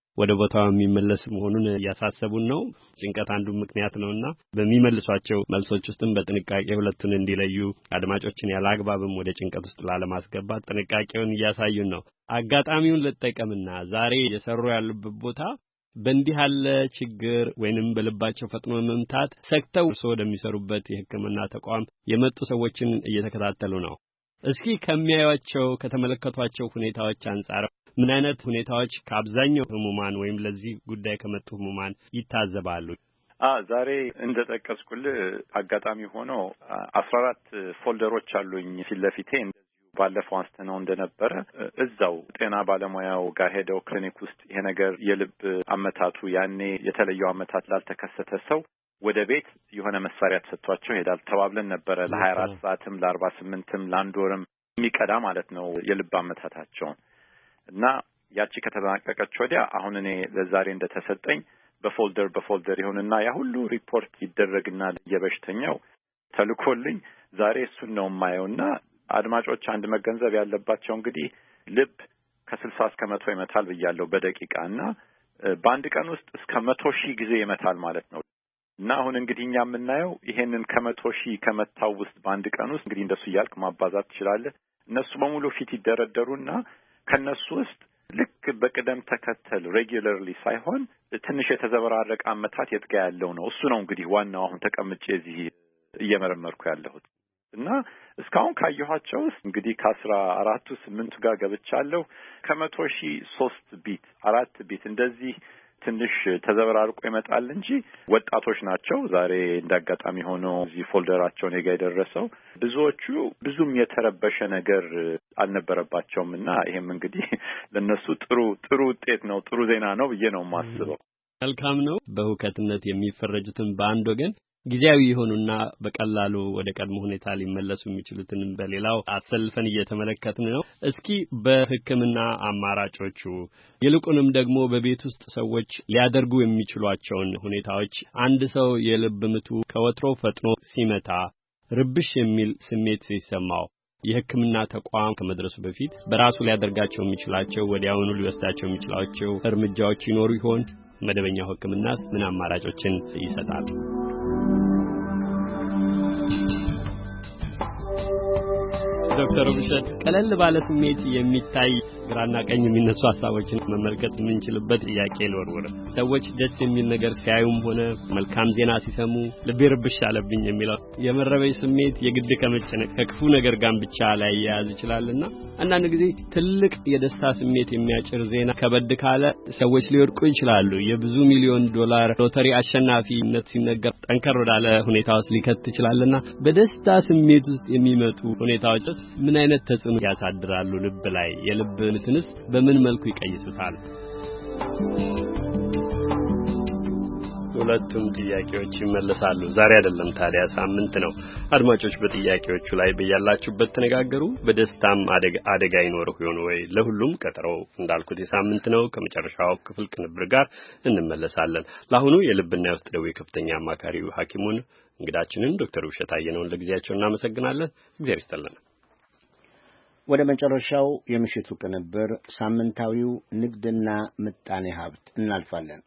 ወደ ቦታው የሚመለስ መሆኑን ያሳሰቡን ነው። ጭንቀት አንዱ ምክንያት ነውና በሚመልሷቸው መልሶች ውስጥም በጥንቃቄ ሁለቱን እንዲለዩ አድማጮችን ያላግባብም ወደ ጭንቀት ውስጥ ላለማስገባት ጥንቃቄውን እያሳዩን ነው። አጋጣሚውን ልጠቀምና ዛሬ የሰሩ ያሉበት ቦታ በእንዲህ ያለ ችግር ወይንም በልባቸው ፈጥኖ መምታት ሰክተው ሰው ወደሚሰሩበት የሕክምና ተቋም የመጡ ሰዎችን እየተከታተሉ ነው። እስኪ ከሚያዩአቸው ከተመለከቷቸው ሁኔታዎች አንጻር ምን አይነት ሁኔታዎች ከአብዛኛው ህሙማን ወይም ለዚህ ጉዳይ ከመጡ ህሙማን ይታዘባሉ? አ ዛሬ እንደጠቀስኩልህ አጋጣሚ ሆኖ አስራ አራት ፎልደሮች አሉኝ ፊት ለፊቴ ባለፈው አንስተነው እንደነበረ እዛው ጤና ባለሙያው ጋር ሄደው ክሊኒክ ውስጥ ይሄ ነገር የልብ አመታቱ ያኔ የተለየው አመታት ላልተከሰተ ሰው ወደ ቤት የሆነ መሳሪያ ተሰጥቷቸው ሄዳል ተባብለን ነበረ ለሀያ አራት ሰዓትም ለአርባ ስምንትም ለአንድ ወርም የሚቀዳ ማለት ነው የልብ አመታታቸው እና ያቺ ከተጠናቀቀች ወዲያ አሁን እኔ ለዛሬ እንደተሰጠኝ በፎልደር በፎልደር ይሁንና ያ ሁሉ ሪፖርት ይደረግና የበሽተኛው ተልኮልኝ ዛሬ እሱን ነው የማየውና አድማጮች አንድ መገንዘብ ያለባቸው እንግዲህ ልብ ከስልሳ እስከ መቶ ይመታል ብያለሁ በደቂቃና በአንድ ቀን ውስጥ እስከ መቶ ሺህ ጊዜ ይመታል ማለት ነው። እና አሁን እንግዲህ እኛ የምናየው ይሄንን ከመቶ ሺህ ከመታው ውስጥ በአንድ ቀን ውስጥ እንግዲህ እንደሱ ያልክ ማባዛት ትችላለህ። እነሱ በሙሉ ፊት ይደረደሩና ከነሱ ውስጥ ልክ በቅደም ተከተል ሬጉላርሊ ሳይሆን ትንሽ የተዘበራረቀ አመታት የትጋ ያለው ነው። እሱ ነው እንግዲህ ዋናው አሁን ተቀምጬ እዚህ እየመረመርኩ ያለሁት እና እስካሁን ካየኋቸው እንግዲህ ከአስራ አራቱ ስምንቱ ጋር ገብቻለሁ። ከመቶ ሺህ ሶስት ቢት አራት ቢት እንደዚህ ትንሽ ተዘበራርቆ ይመጣል እንጂ ወጣቶች ናቸው። ዛሬ እንዳጋጣሚ ሆኖ እዚህ ፎልደራቸው እኔ ጋር የደረሰው ብዙዎቹ ብዙም የተረበሸ ነገር አልነበረባቸውም እና ይሄም እንግዲህ ለነሱ ጥሩ ጥሩ ውጤት ነው፣ ጥሩ ዜና ነው ብዬ ነው የማስበው። መልካም ነው። በሁከትነት የሚፈረጁትን በአንድ ወገን ጊዜያዊ የሆኑና በቀላሉ ወደ ቀድሞ ሁኔታ ሊመለሱ የሚችሉትን በሌላው አሰልፈን እየተመለከትን ነው። እስኪ በሕክምና አማራጮቹ ይልቁንም ደግሞ በቤት ውስጥ ሰዎች ሊያደርጉ የሚችሏቸውን ሁኔታዎች አንድ ሰው የልብ ምቱ ከወትሮ ፈጥኖ ሲመታ ርብሽ የሚል ስሜት ሲሰማው የሕክምና ተቋም ከመድረሱ በፊት በራሱ ሊያደርጋቸው የሚችላቸው ወዲያውኑ ሊወስዳቸው የሚችላቸው እርምጃዎች ይኖሩ ይሆን? መደበኛው ሕክምናስ ምን አማራጮችን ይሰጣል? ዶክተር ውብሸት ቀለል ባለ ስሜት የሚታይ ግራና ቀኝ የሚነሱ ሐሳቦችን መመልከት የምንችልበት ጥያቄ ልወርወር። ሰዎች ደስ የሚል ነገር ሲያዩም ሆነ መልካም ዜና ሲሰሙ ልቤ ርብሽ አለብኝ የሚለው የመረበሽ ስሜት የግድ ከመጨነቅ ከክፉ ነገር ጋር ብቻ ላይ ያያዝ ይችላልና አንዳንድ ጊዜ ትልቅ የደስታ ስሜት የሚያጭር ዜና ከበድ ካለ ሰዎች ሊወድቁ ይችላሉ። የብዙ ሚሊዮን ዶላር ሎተሪ አሸናፊነት ሲነገር ጠንከር ወዳለ ሁኔታ ውስጥ ሊከት ይችላልና በደስታ ስሜት ውስጥ የሚመጡ ሁኔታዎች ምን አይነት ተጽዕኖ ያሳድራሉ ልብ ላይ? የልብ ምትንስ በምን መልኩ ይቀይሱታል? ሁለቱም ጥያቄዎች ይመለሳሉ። ዛሬ አይደለም ታዲያ ሳምንት ነው። አድማጮች በጥያቄዎቹ ላይ በያላችሁበት ተነጋገሩ። በደስታም አደጋ አደጋ ይኖር ይሆን ወይ? ለሁሉም ቀጠሮ እንዳልኩት የሳምንት ነው። ከመጨረሻው ክፍል ቅንብር ጋር እንመለሳለን። ለአሁኑ የልብና የውስጥ ደዌ ከፍተኛ አማካሪው ሐኪሙን እንግዳችንን ዶክተር ውብሸት አየነውን ለጊዜያቸው እናመሰግናለን። እግዚአብሔር ይስጥልን። ወደ መጨረሻው የምሽቱ ቅንብር ሳምንታዊው ንግድና ምጣኔ ሀብት እናልፋለን።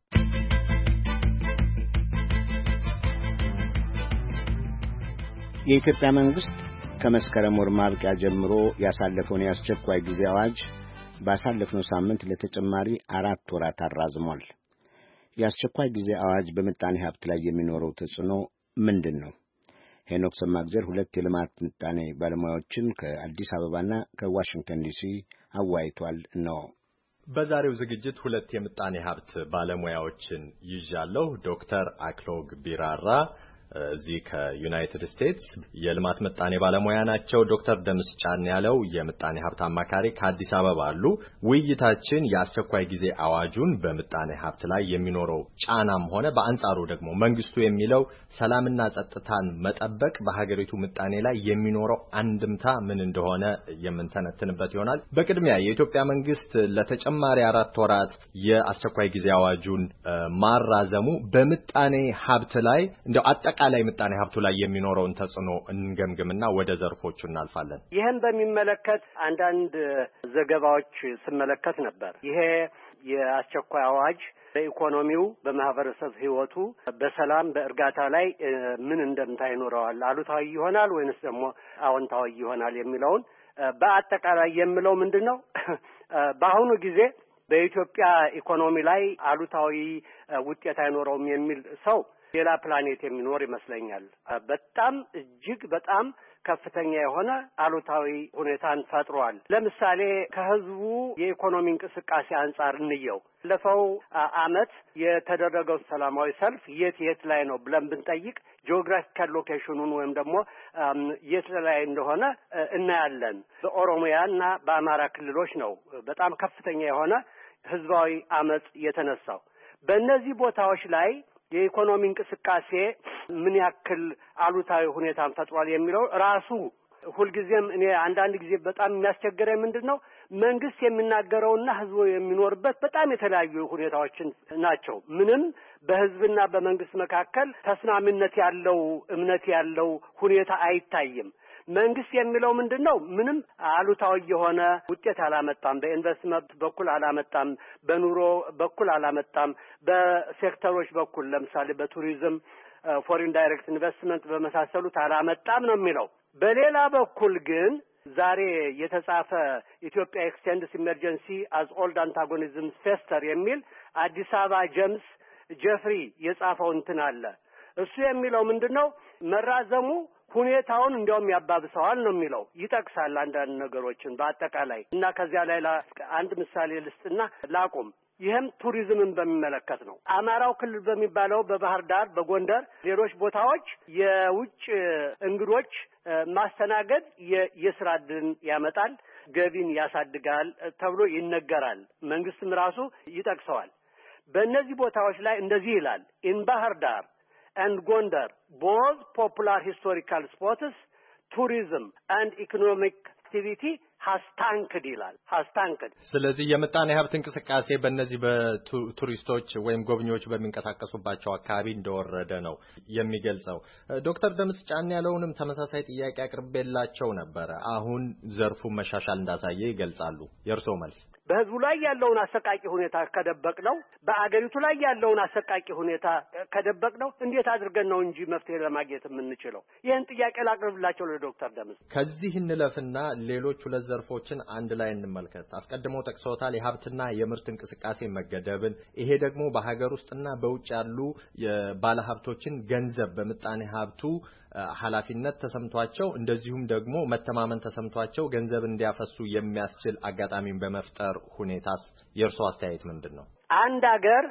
የኢትዮጵያ መንግስት ከመስከረም ወር ማብቂያ ጀምሮ ያሳለፈውን የአስቸኳይ ጊዜ አዋጅ ባሳለፍነው ሳምንት ለተጨማሪ አራት ወራት አራዝሟል። የአስቸኳይ ጊዜ አዋጅ በምጣኔ ሀብት ላይ የሚኖረው ተጽዕኖ ምንድን ነው? ሄኖክ ሰማግዘር ሁለት የልማት ምጣኔ ባለሙያዎችን ከአዲስ አበባና ከዋሽንግተን ዲሲ አዋይቷል ነው። በዛሬው ዝግጅት ሁለት የምጣኔ ሀብት ባለሙያዎችን ይዣለሁ። ዶክተር አክሎግ ቢራራ እዚህ ከዩናይትድ ስቴትስ የልማት ምጣኔ ባለሙያ ናቸው። ዶክተር ደምስ ጫን ያለው የምጣኔ ሀብት አማካሪ ከአዲስ አበባ አሉ። ውይይታችን የአስቸኳይ ጊዜ አዋጁን በምጣኔ ሀብት ላይ የሚኖረው ጫናም ሆነ በአንጻሩ ደግሞ መንግስቱ የሚለው ሰላምና ጸጥታን መጠበቅ በሀገሪቱ ምጣኔ ላይ የሚኖረው አንድምታ ምን እንደሆነ የምንተነትንበት ይሆናል። በቅድሚያ የኢትዮጵያ መንግስት ለተጨማሪ አራት ወራት የአስቸኳይ ጊዜ አዋጁን ማራዘሙ በምጣኔ ሀብት ላይ እንደው አጠቃ ላይ ምጣኔ ሀብቱ ላይ የሚኖረውን ተጽዕኖ እንገምግምና ወደ ዘርፎቹ እናልፋለን። ይሄን በሚመለከት አንዳንድ ዘገባዎች ስመለከት ነበር። ይሄ የአስቸኳይ አዋጅ በኢኮኖሚው፣ በማህበረሰብ ህይወቱ፣ በሰላም በእርጋታ ላይ ምን እንደምታ ይኖረዋል? አሉታዊ ይሆናል ወይንስ ደግሞ አዎንታዊ ይሆናል የሚለውን በአጠቃላይ የምለው ምንድነው በአሁኑ ጊዜ በኢትዮጵያ ኢኮኖሚ ላይ አሉታዊ ውጤት አይኖረውም የሚል ሰው ሌላ ፕላኔት የሚኖር ይመስለኛል። በጣም እጅግ በጣም ከፍተኛ የሆነ አሉታዊ ሁኔታን ፈጥሯል። ለምሳሌ ከህዝቡ የኢኮኖሚ እንቅስቃሴ አንጻር እንየው። ለፈው አመት የተደረገው ሰላማዊ ሰልፍ የት የት ላይ ነው ብለን ብንጠይቅ ጂኦግራፊካል ሎኬሽኑን ወይም ደግሞ የት ላይ እንደሆነ እናያለን። በኦሮሚያና በአማራ ክልሎች ነው በጣም ከፍተኛ የሆነ ህዝባዊ አመጽ የተነሳው። በእነዚህ ቦታዎች ላይ የኢኮኖሚ እንቅስቃሴ ምን ያክል አሉታዊ ሁኔታን ፈጥሯል የሚለው ራሱ ሁልጊዜም እኔ አንዳንድ ጊዜ በጣም የሚያስቸግረኝ ምንድነው መንግስት የሚናገረውና ህዝቡ የሚኖርበት በጣም የተለያዩ ሁኔታዎችን ናቸው። ምንም በህዝብና በመንግስት መካከል ተስማሚነት ያለው እምነት ያለው ሁኔታ አይታይም። መንግስት የሚለው ምንድነው ምንም አሉታዊ የሆነ ውጤት አላመጣም፣ በኢንቨስትመንት በኩል አላመጣም፣ በኑሮ በኩል አላመጣም፣ በሴክተሮች በኩል ለምሳሌ በቱሪዝም፣ ፎሪን ዳይሬክት ኢንቨስትመንት በመሳሰሉት አላመጣም ነው የሚለው። በሌላ በኩል ግን ዛሬ የተጻፈ ኢትዮጵያ ኤክስቴንድስ ኢመርጀንሲ አዝ ኦልድ አንታጎኒዝም ፌስተር የሚል አዲስ አበባ ጀምስ ጀፍሪ የጻፈው እንትን አለ። እሱ የሚለው ምንድነው መራዘሙ ሁኔታውን እንዲያውም ያባብሰዋል ነው የሚለው። ይጠቅሳል አንዳንድ ነገሮችን በአጠቃላይ እና ከዚያ ላይ አንድ ምሳሌ ልስጥና ላቁም። ይህም ቱሪዝምን በሚመለከት ነው። አማራው ክልል በሚባለው በባህር ዳር፣ በጎንደር፣ ሌሎች ቦታዎች የውጭ እንግዶች ማስተናገድ የስራ ዕድልን ያመጣል፣ ገቢን ያሳድጋል ተብሎ ይነገራል። መንግስትም ራሱ ይጠቅሰዋል። በእነዚህ ቦታዎች ላይ እንደዚህ ይላል ኢን ባህር ዳር and Gondar, both popular historical spots, tourism and economic activity has tanked ይላል has tanked። ስለዚህ የምጣኔ ሀብት እንቅስቃሴ በእነዚህ በቱሪስቶች ወይም ጎብኚዎች በሚንቀሳቀሱባቸው አካባቢ እንደወረደ ነው የሚገልጸው። ዶክተር ደምስ ጫን ያለውንም ተመሳሳይ ጥያቄ አቅርቤላቸው ነበር። አሁን ዘርፉ መሻሻል እንዳሳየ ይገልጻሉ። የእርስዎ መልስ? በህዝቡ ላይ ያለውን አሰቃቂ ሁኔታ ከደበቅ ነው፣ በአገሪቱ ላይ ያለውን አሰቃቂ ሁኔታ ከደበቅ ነው እንዴት አድርገን ነው እንጂ መፍትሄ ለማግኘት የምንችለው? ይህን ጥያቄ ላቅርብላቸው ለዶክተር ደምስ። ከዚህ እንለፍና ሌሎች ሁለት ዘርፎችን አንድ ላይ እንመልከት። አስቀድመው ጠቅሰውታል የሀብትና የምርት እንቅስቃሴ መገደብን። ይሄ ደግሞ በሀገር ውስጥና በውጭ ያሉ የባለሀብቶችን ገንዘብ በምጣኔ ሀብቱ ኃላፊነት ተሰምቷቸው እንደዚሁም ደግሞ መተማመን ተሰምቷቸው ገንዘብ እንዲያፈሱ የሚያስችል አጋጣሚን በመፍጠር ሁኔታስ የእርሶ አስተያየት ምንድነው? አንድ ሀገር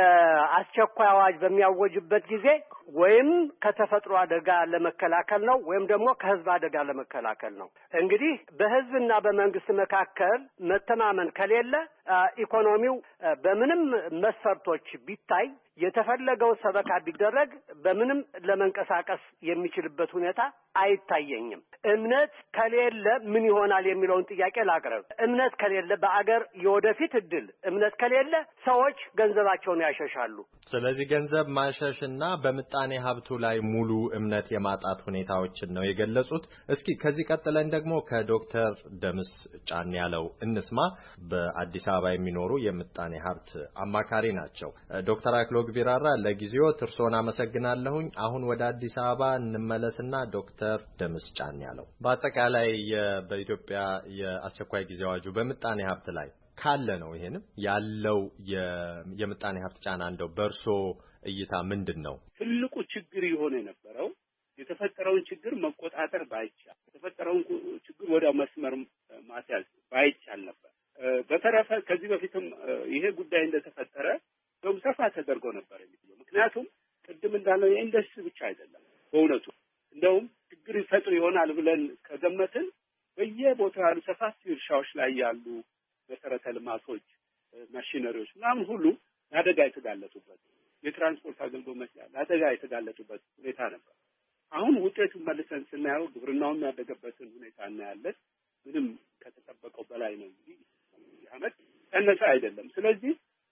የአስቸኳይ አዋጅ በሚያወጅበት ጊዜ ወይም ከተፈጥሮ አደጋ ለመከላከል ነው ወይም ደግሞ ከህዝብ አደጋ ለመከላከል ነው። እንግዲህ በህዝብና በመንግስት መካከል መተማመን ከሌለ ኢኮኖሚው በምንም መስፈርቶች ቢታይ የተፈለገው ሰበካ ቢደረግ በምንም ለመንቀሳቀስ የሚችልበት ሁኔታ አይታየኝም። እምነት ከሌለ ምን ይሆናል የሚለውን ጥያቄ ላቅርብ። እምነት ከሌለ በአገር የወደፊት እድል እምነት ከሌለ ሰዎች ገንዘባቸውን ያሸሻሉ። ስለዚህ ገንዘብ ማሸሽና በምጣኔ ሀብቱ ላይ ሙሉ እምነት የማጣት ሁኔታዎችን ነው የገለጹት። እስኪ ከዚህ ቀጥለን ደግሞ ከዶክተር ደምስ ጫን ያለው እንስማ። በአዲስ አበባ የሚኖሩ የምጣኔ ሀብት አማካሪ ናቸው። ዶክተር አክሎግ ቢራራ ለጊዜው እርስዎን አመሰግናለሁኝ። አሁን ወደ አዲስ አበባ እንመለስና ዶክተር ደምስ ጫን ያለው በአጠቃላይ በኢትዮጵያ የአስቸኳይ ጊዜ አዋጁ በምጣኔ ሀብት ላይ ካለ ነው ይሄንም ያለው የምጣኔ ሀብት ጫና እንደው በእርሶ እይታ ምንድነው? ትልቁ ችግር የሆነ የነበረው የተፈጠረውን ችግር መቆጣጠር ባይቻል የተፈጠረውን ችግር ወዲያው መስመር ማስያዝ ባይቻል ነበር። በተረፈ ከዚህ በፊትም ይሄ ጉዳይ እንደተፈጠረ ደም ሰፋ ተደርጎ ነበር የሚለው። ምክንያቱም ቅድም እንዳለው የኢንዱስትሪ ብቻ አይደለም በእውነቱ እንደውም ችግር ይፈጥር ይሆናል ብለን ከገመትን በየቦታው ያሉ ሰፋፊ እርሻዎች ላይ ያሉ መሰረተ ልማቶች፣ ማሽነሪዎች ምናምን ሁሉ አደጋ የተጋለጡበት የትራንስፖርት አገልግሎት መስሪያ አደጋ የተጋለጡበት ሁኔታ ነበር። አሁን ውጤቱን መልሰን ስናየው ግብርናውን ያደገበትን ሁኔታ እናያለን። ምንም ከተጠበቀው በላይ ነው እንጂ ያመት ቀነሰ አይደለም። ስለዚህ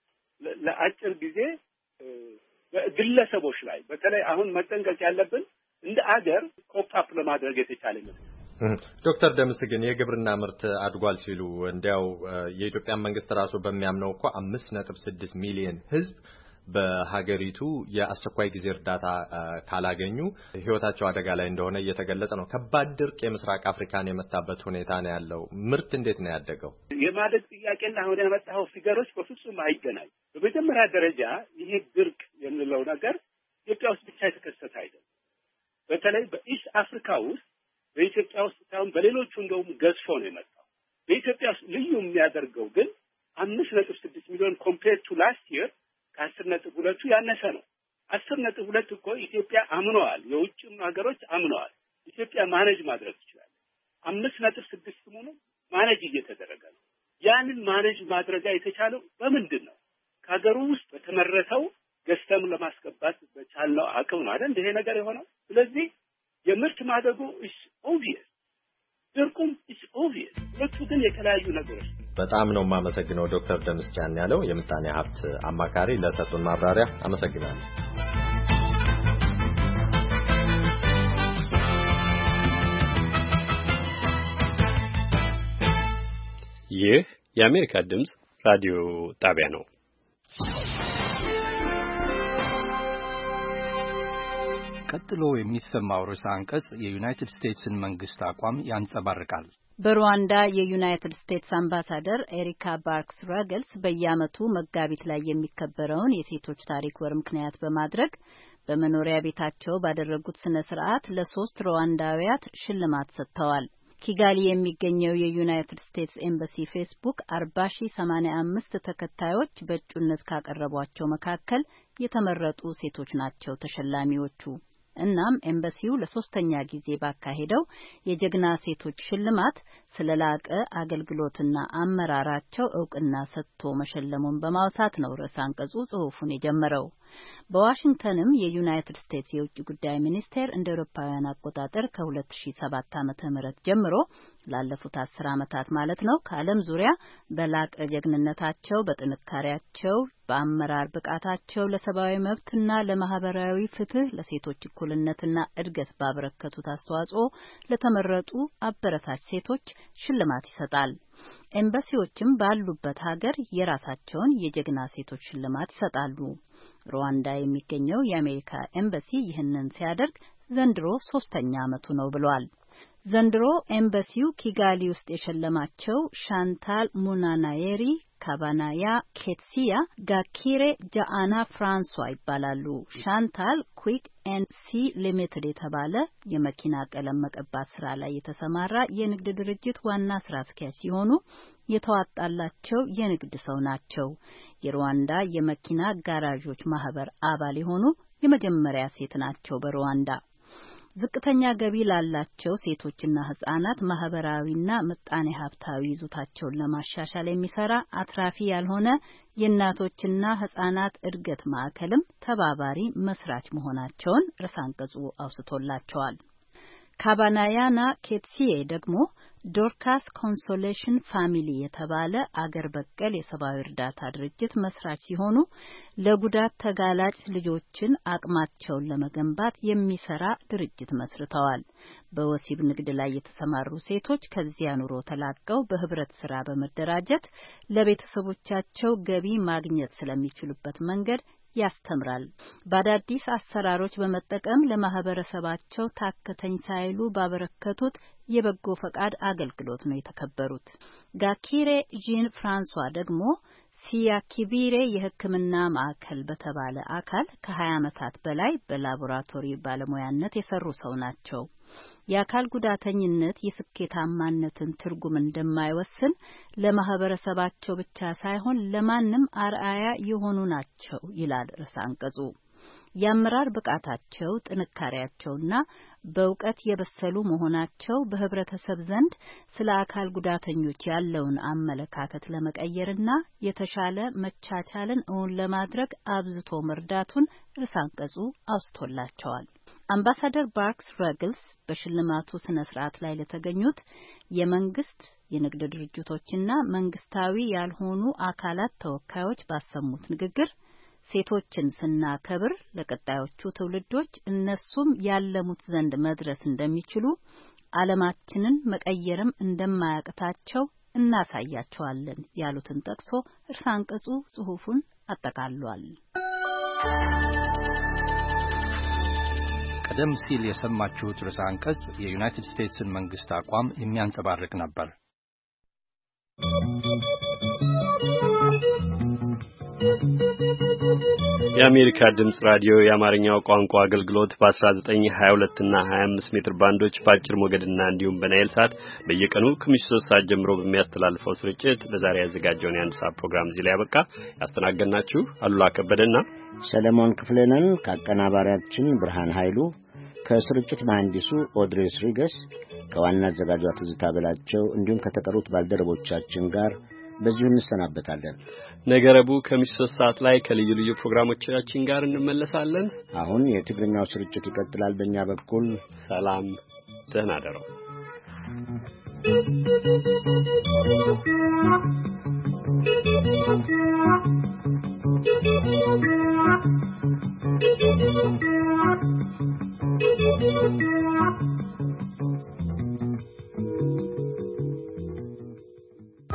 ለአጭር ጊዜ ግለሰቦች ላይ በተለይ አሁን መጠንቀቅ ያለብን እንደ አገር ኮፕ አፕ ለማድረግ የተቻለ ነው። ዶክተር ደምስ ግን የግብርና ምርት አድጓል ሲሉ እንዲያው የኢትዮጵያ መንግስት ራሱ በሚያምነው እኮ አምስት ነጥብ ስድስት ሚሊዮን ህዝብ በሀገሪቱ የአስቸኳይ ጊዜ እርዳታ ካላገኙ ህይወታቸው አደጋ ላይ እንደሆነ እየተገለጸ ነው። ከባድ ድርቅ የምስራቅ አፍሪካን የመታበት ሁኔታ ነው ያለው። ምርት እንዴት ነው ያደገው? የማደግ ጥያቄና አሁን ያመጣው ፊገሮች በፍጹም አይገናኝ። በመጀመሪያ ደረጃ ይሄ ድርቅ የሚለው ነገር ኢትዮጵያ ውስጥ ብቻ የተከሰተ አይደለም። በተለይ በኢስት አፍሪካ ውስጥ በኢትዮጵያ ውስጥ ሳይሆን በሌሎቹ እንደውም ገዝፎ ነው የመጣው። በኢትዮጵያ ውስጥ ልዩ የሚያደርገው ግን አምስት ነጥብ ስድስት ሚሊዮን ኮምፔር ቱ ላስት ይር ከአስር ነጥብ ሁለቱ ያነሰ ነው። አስር ነጥብ ሁለት እኮ ኢትዮጵያ አምነዋል፣ የውጭም ሀገሮች አምነዋል። ኢትዮጵያ ማኔጅ ማድረግ ትችላለች። አምስት ነጥብ ስድስት ሙሉ ማኔጅ እየተደረገ ነው። ያንን ማኔጅ ማድረግ የተቻለው በምንድን ነው? ከሀገሩ ውስጥ በተመረተው ገዝተን ለማስገባት በቻልነው አቅም ነው አይደል ይሄ ነገር የሆነው። ስለዚህ የምርት ማደጉ is obvious፣ ድርቁም is obvious። ሁለቱ ግን የተለያዩ ነገሮች። በጣም ነው የማመሰግነው ዶክተር ደምስ ጫን ያለው የምጣኔ ሀብት አማካሪ ለሰጡን ማብራሪያ አመሰግናለሁ። ይህ የአሜሪካ ድምጽ ራዲዮ ጣቢያ ነው። ቀጥሎ የሚሰማው ርዕሰ አንቀጽ የዩናይትድ ስቴትስን መንግስት አቋም ያንጸባርቃል። በሩዋንዳ የዩናይትድ ስቴትስ አምባሳደር ኤሪካ ባርክስ ራግልስ በየዓመቱ መጋቢት ላይ የሚከበረውን የሴቶች ታሪክ ወር ምክንያት በማድረግ በመኖሪያ ቤታቸው ባደረጉት ስነ ስርዓት ለሶስት ሩዋንዳውያት ሽልማት ሰጥተዋል። ኪጋሊ የሚገኘው የዩናይትድ ስቴትስ ኤምባሲ ፌስቡክ አርባ ሺህ ሰማንያ አምስት ተከታዮች በእጩነት ካቀረቧቸው መካከል የተመረጡ ሴቶች ናቸው ተሸላሚዎቹ። እናም ኤምባሲው ለሶስተኛ ጊዜ ባካሄደው የጀግና ሴቶች ሽልማት ስለላቀ አገልግሎትና አመራራቸው እውቅና ሰጥቶ መሸለሙን በማውሳት ነው ርዕሰ አንቀጹ ጽሑፉን የጀመረው። በዋሽንግተንም የዩናይትድ ስቴትስ የውጭ ጉዳይ ሚኒስቴር እንደ አውሮፓውያን አቆጣጠር ከሁለት ሺህ ሰባት ዓመተ ምህረት ጀምሮ ላለፉት አስር ዓመታት ማለት ነው ከዓለም ዙሪያ በላቀ ጀግንነታቸው፣ በጥንካሬያቸው፣ በአመራር ብቃታቸው ለሰብአዊ መብትና ለማህበራዊ ፍትህ፣ ለሴቶች እኩልነትና እድገት ባበረከቱት አስተዋጽኦ ለተመረጡ አበረታች ሴቶች ሽልማት ይሰጣል። ኤምባሲዎችም ባሉበት ሀገር የራሳቸውን የጀግና ሴቶች ሽልማት ይሰጣሉ። ሩዋንዳ የሚገኘው የአሜሪካ ኤምባሲ ይህንን ሲያደርግ ዘንድሮ ሶስተኛ ዓመቱ ነው ብሏል። ዘንድሮ ኤምባሲው ኪጋሊ ውስጥ የሸለማቸው ሻንታል ሙናናየሪ፣ ካባናያ ኬትሲያ፣ ጋኪሬ ጃአና ፍራንሷ ይባላሉ። ሻንታል ኩዊክ ኤንድ ሲ ሊሚትድ የተባለ የመኪና ቀለም መቀባት ስራ ላይ የተሰማራ የንግድ ድርጅት ዋና ስራ አስኪያጅ ሲሆኑ የተዋጣላቸው የንግድ ሰው ናቸው። የሩዋንዳ የመኪና ጋራዦች ማህበር አባል የሆኑ የመጀመሪያ ሴት ናቸው በሩዋንዳ። ዝቅተኛ ገቢ ላላቸው ሴቶችና ህጻናት ማህበራዊና ምጣኔ ሀብታዊ ይዞታቸውን ለማሻሻል የሚሰራ አትራፊ ያልሆነ የእናቶችና ህጻናት እድገት ማዕከልም ተባባሪ መስራች መሆናቸውን ርዕሰ አንቀጹ አውስቶላቸዋል። ካባናያና ኬትሲዬ ደግሞ ዶርካስ ኮንሶሌሽን ፋሚሊ የተባለ አገር በቀል የሰብአዊ እርዳታ ድርጅት መስራች ሲሆኑ ለጉዳት ተጋላጭ ልጆችን አቅማቸውን ለመገንባት የሚሰራ ድርጅት መስርተዋል። በወሲብ ንግድ ላይ የተሰማሩ ሴቶች ከዚያ ኑሮ ተላቀው በህብረት ስራ በመደራጀት ለቤተሰቦቻቸው ገቢ ማግኘት ስለሚችሉበት መንገድ ያስተምራል። በአዳዲስ አሰራሮች በመጠቀም ለማህበረሰባቸው ታከተኝ ሳይሉ ባበረከቱት የበጎ ፈቃድ አገልግሎት ነው የተከበሩት። ጋኪሬ ጂን ፍራንሷ ደግሞ ሲያኪቢሬ የሕክምና ማዕከል በተባለ አካል ከሀያ ዓመታት በላይ በላቦራቶሪ ባለሙያነት የሰሩ ሰው ናቸው። የአካል ጉዳተኝነት የስኬታማነትን ትርጉም እንደማይወስን ለማህበረሰባቸው ብቻ ሳይሆን ለማንም አርአያ የሆኑ ናቸው ይላል ርዕሰ አንቀጹ። የአመራር ብቃታቸው፣ ጥንካሬያቸውና በእውቀት የበሰሉ መሆናቸው በህብረተሰብ ዘንድ ስለ አካል ጉዳተኞች ያለውን አመለካከት ለመቀየርና የተሻለ መቻቻልን እውን ለማድረግ አብዝቶ መርዳቱን ርዕሰ አንቀጹ አውስቶላቸዋል። አምባሳደር ባርክስ ራግልስ በሽልማቱ ስነ ስርዓት ላይ ለተገኙት የመንግስት የንግድ ድርጅቶችና መንግስታዊ ያልሆኑ አካላት ተወካዮች ባሰሙት ንግግር ሴቶችን ስናከብር ለቀጣዮቹ ትውልዶች እነሱም ያለሙት ዘንድ መድረስ እንደሚችሉ ዓለማችንን መቀየርም እንደማያቅታቸው እናሳያቸዋለን ያሉትን ጠቅሶ እርሳ አንቀጹ ጽሑፉን አጠቃሏል። ቀደም ሲል የሰማችሁት ርዕሰ አንቀጽ የዩናይትድ ስቴትስን መንግስት አቋም የሚያንጸባርቅ ነበር። የአሜሪካ ድምጽ ራዲዮ የአማርኛው ቋንቋ አገልግሎት በ19 22 እና ሀያ አምስት ሜትር ባንዶች በአጭር ሞገድና እንዲሁም በናይል ሳት በየቀኑ ከምሽቱ ሶስት ሰዓት ጀምሮ በሚያስተላልፈው ስርጭት ለዛሬ ያዘጋጀውን የአንድ ሰዓት ፕሮግራም እዚህ ላይ ያበቃ። ያስተናገድናችሁ አሉላ ከበደና ሰለሞን ክፍሌ ነን። ከአቀናባሪያችን ብርሃን ኃይሉ፣ ከስርጭት መሐንዲሱ ኦድሬስ ሪገስ፣ ከዋና አዘጋጇ ትዝታ በላቸው እንዲሁም ከተቀሩት ባልደረቦቻችን ጋር በዚሁ እንሰናበታለን። ነገ ረቡዕ ከምሽቱ ሶስት ሰዓት ላይ ከልዩ ልዩ ፕሮግራሞቻችን ጋር እንመለሳለን። አሁን የትግርኛው ስርጭት ይቀጥላል። በእኛ በኩል ሰላም፣ ደህና እደሩ።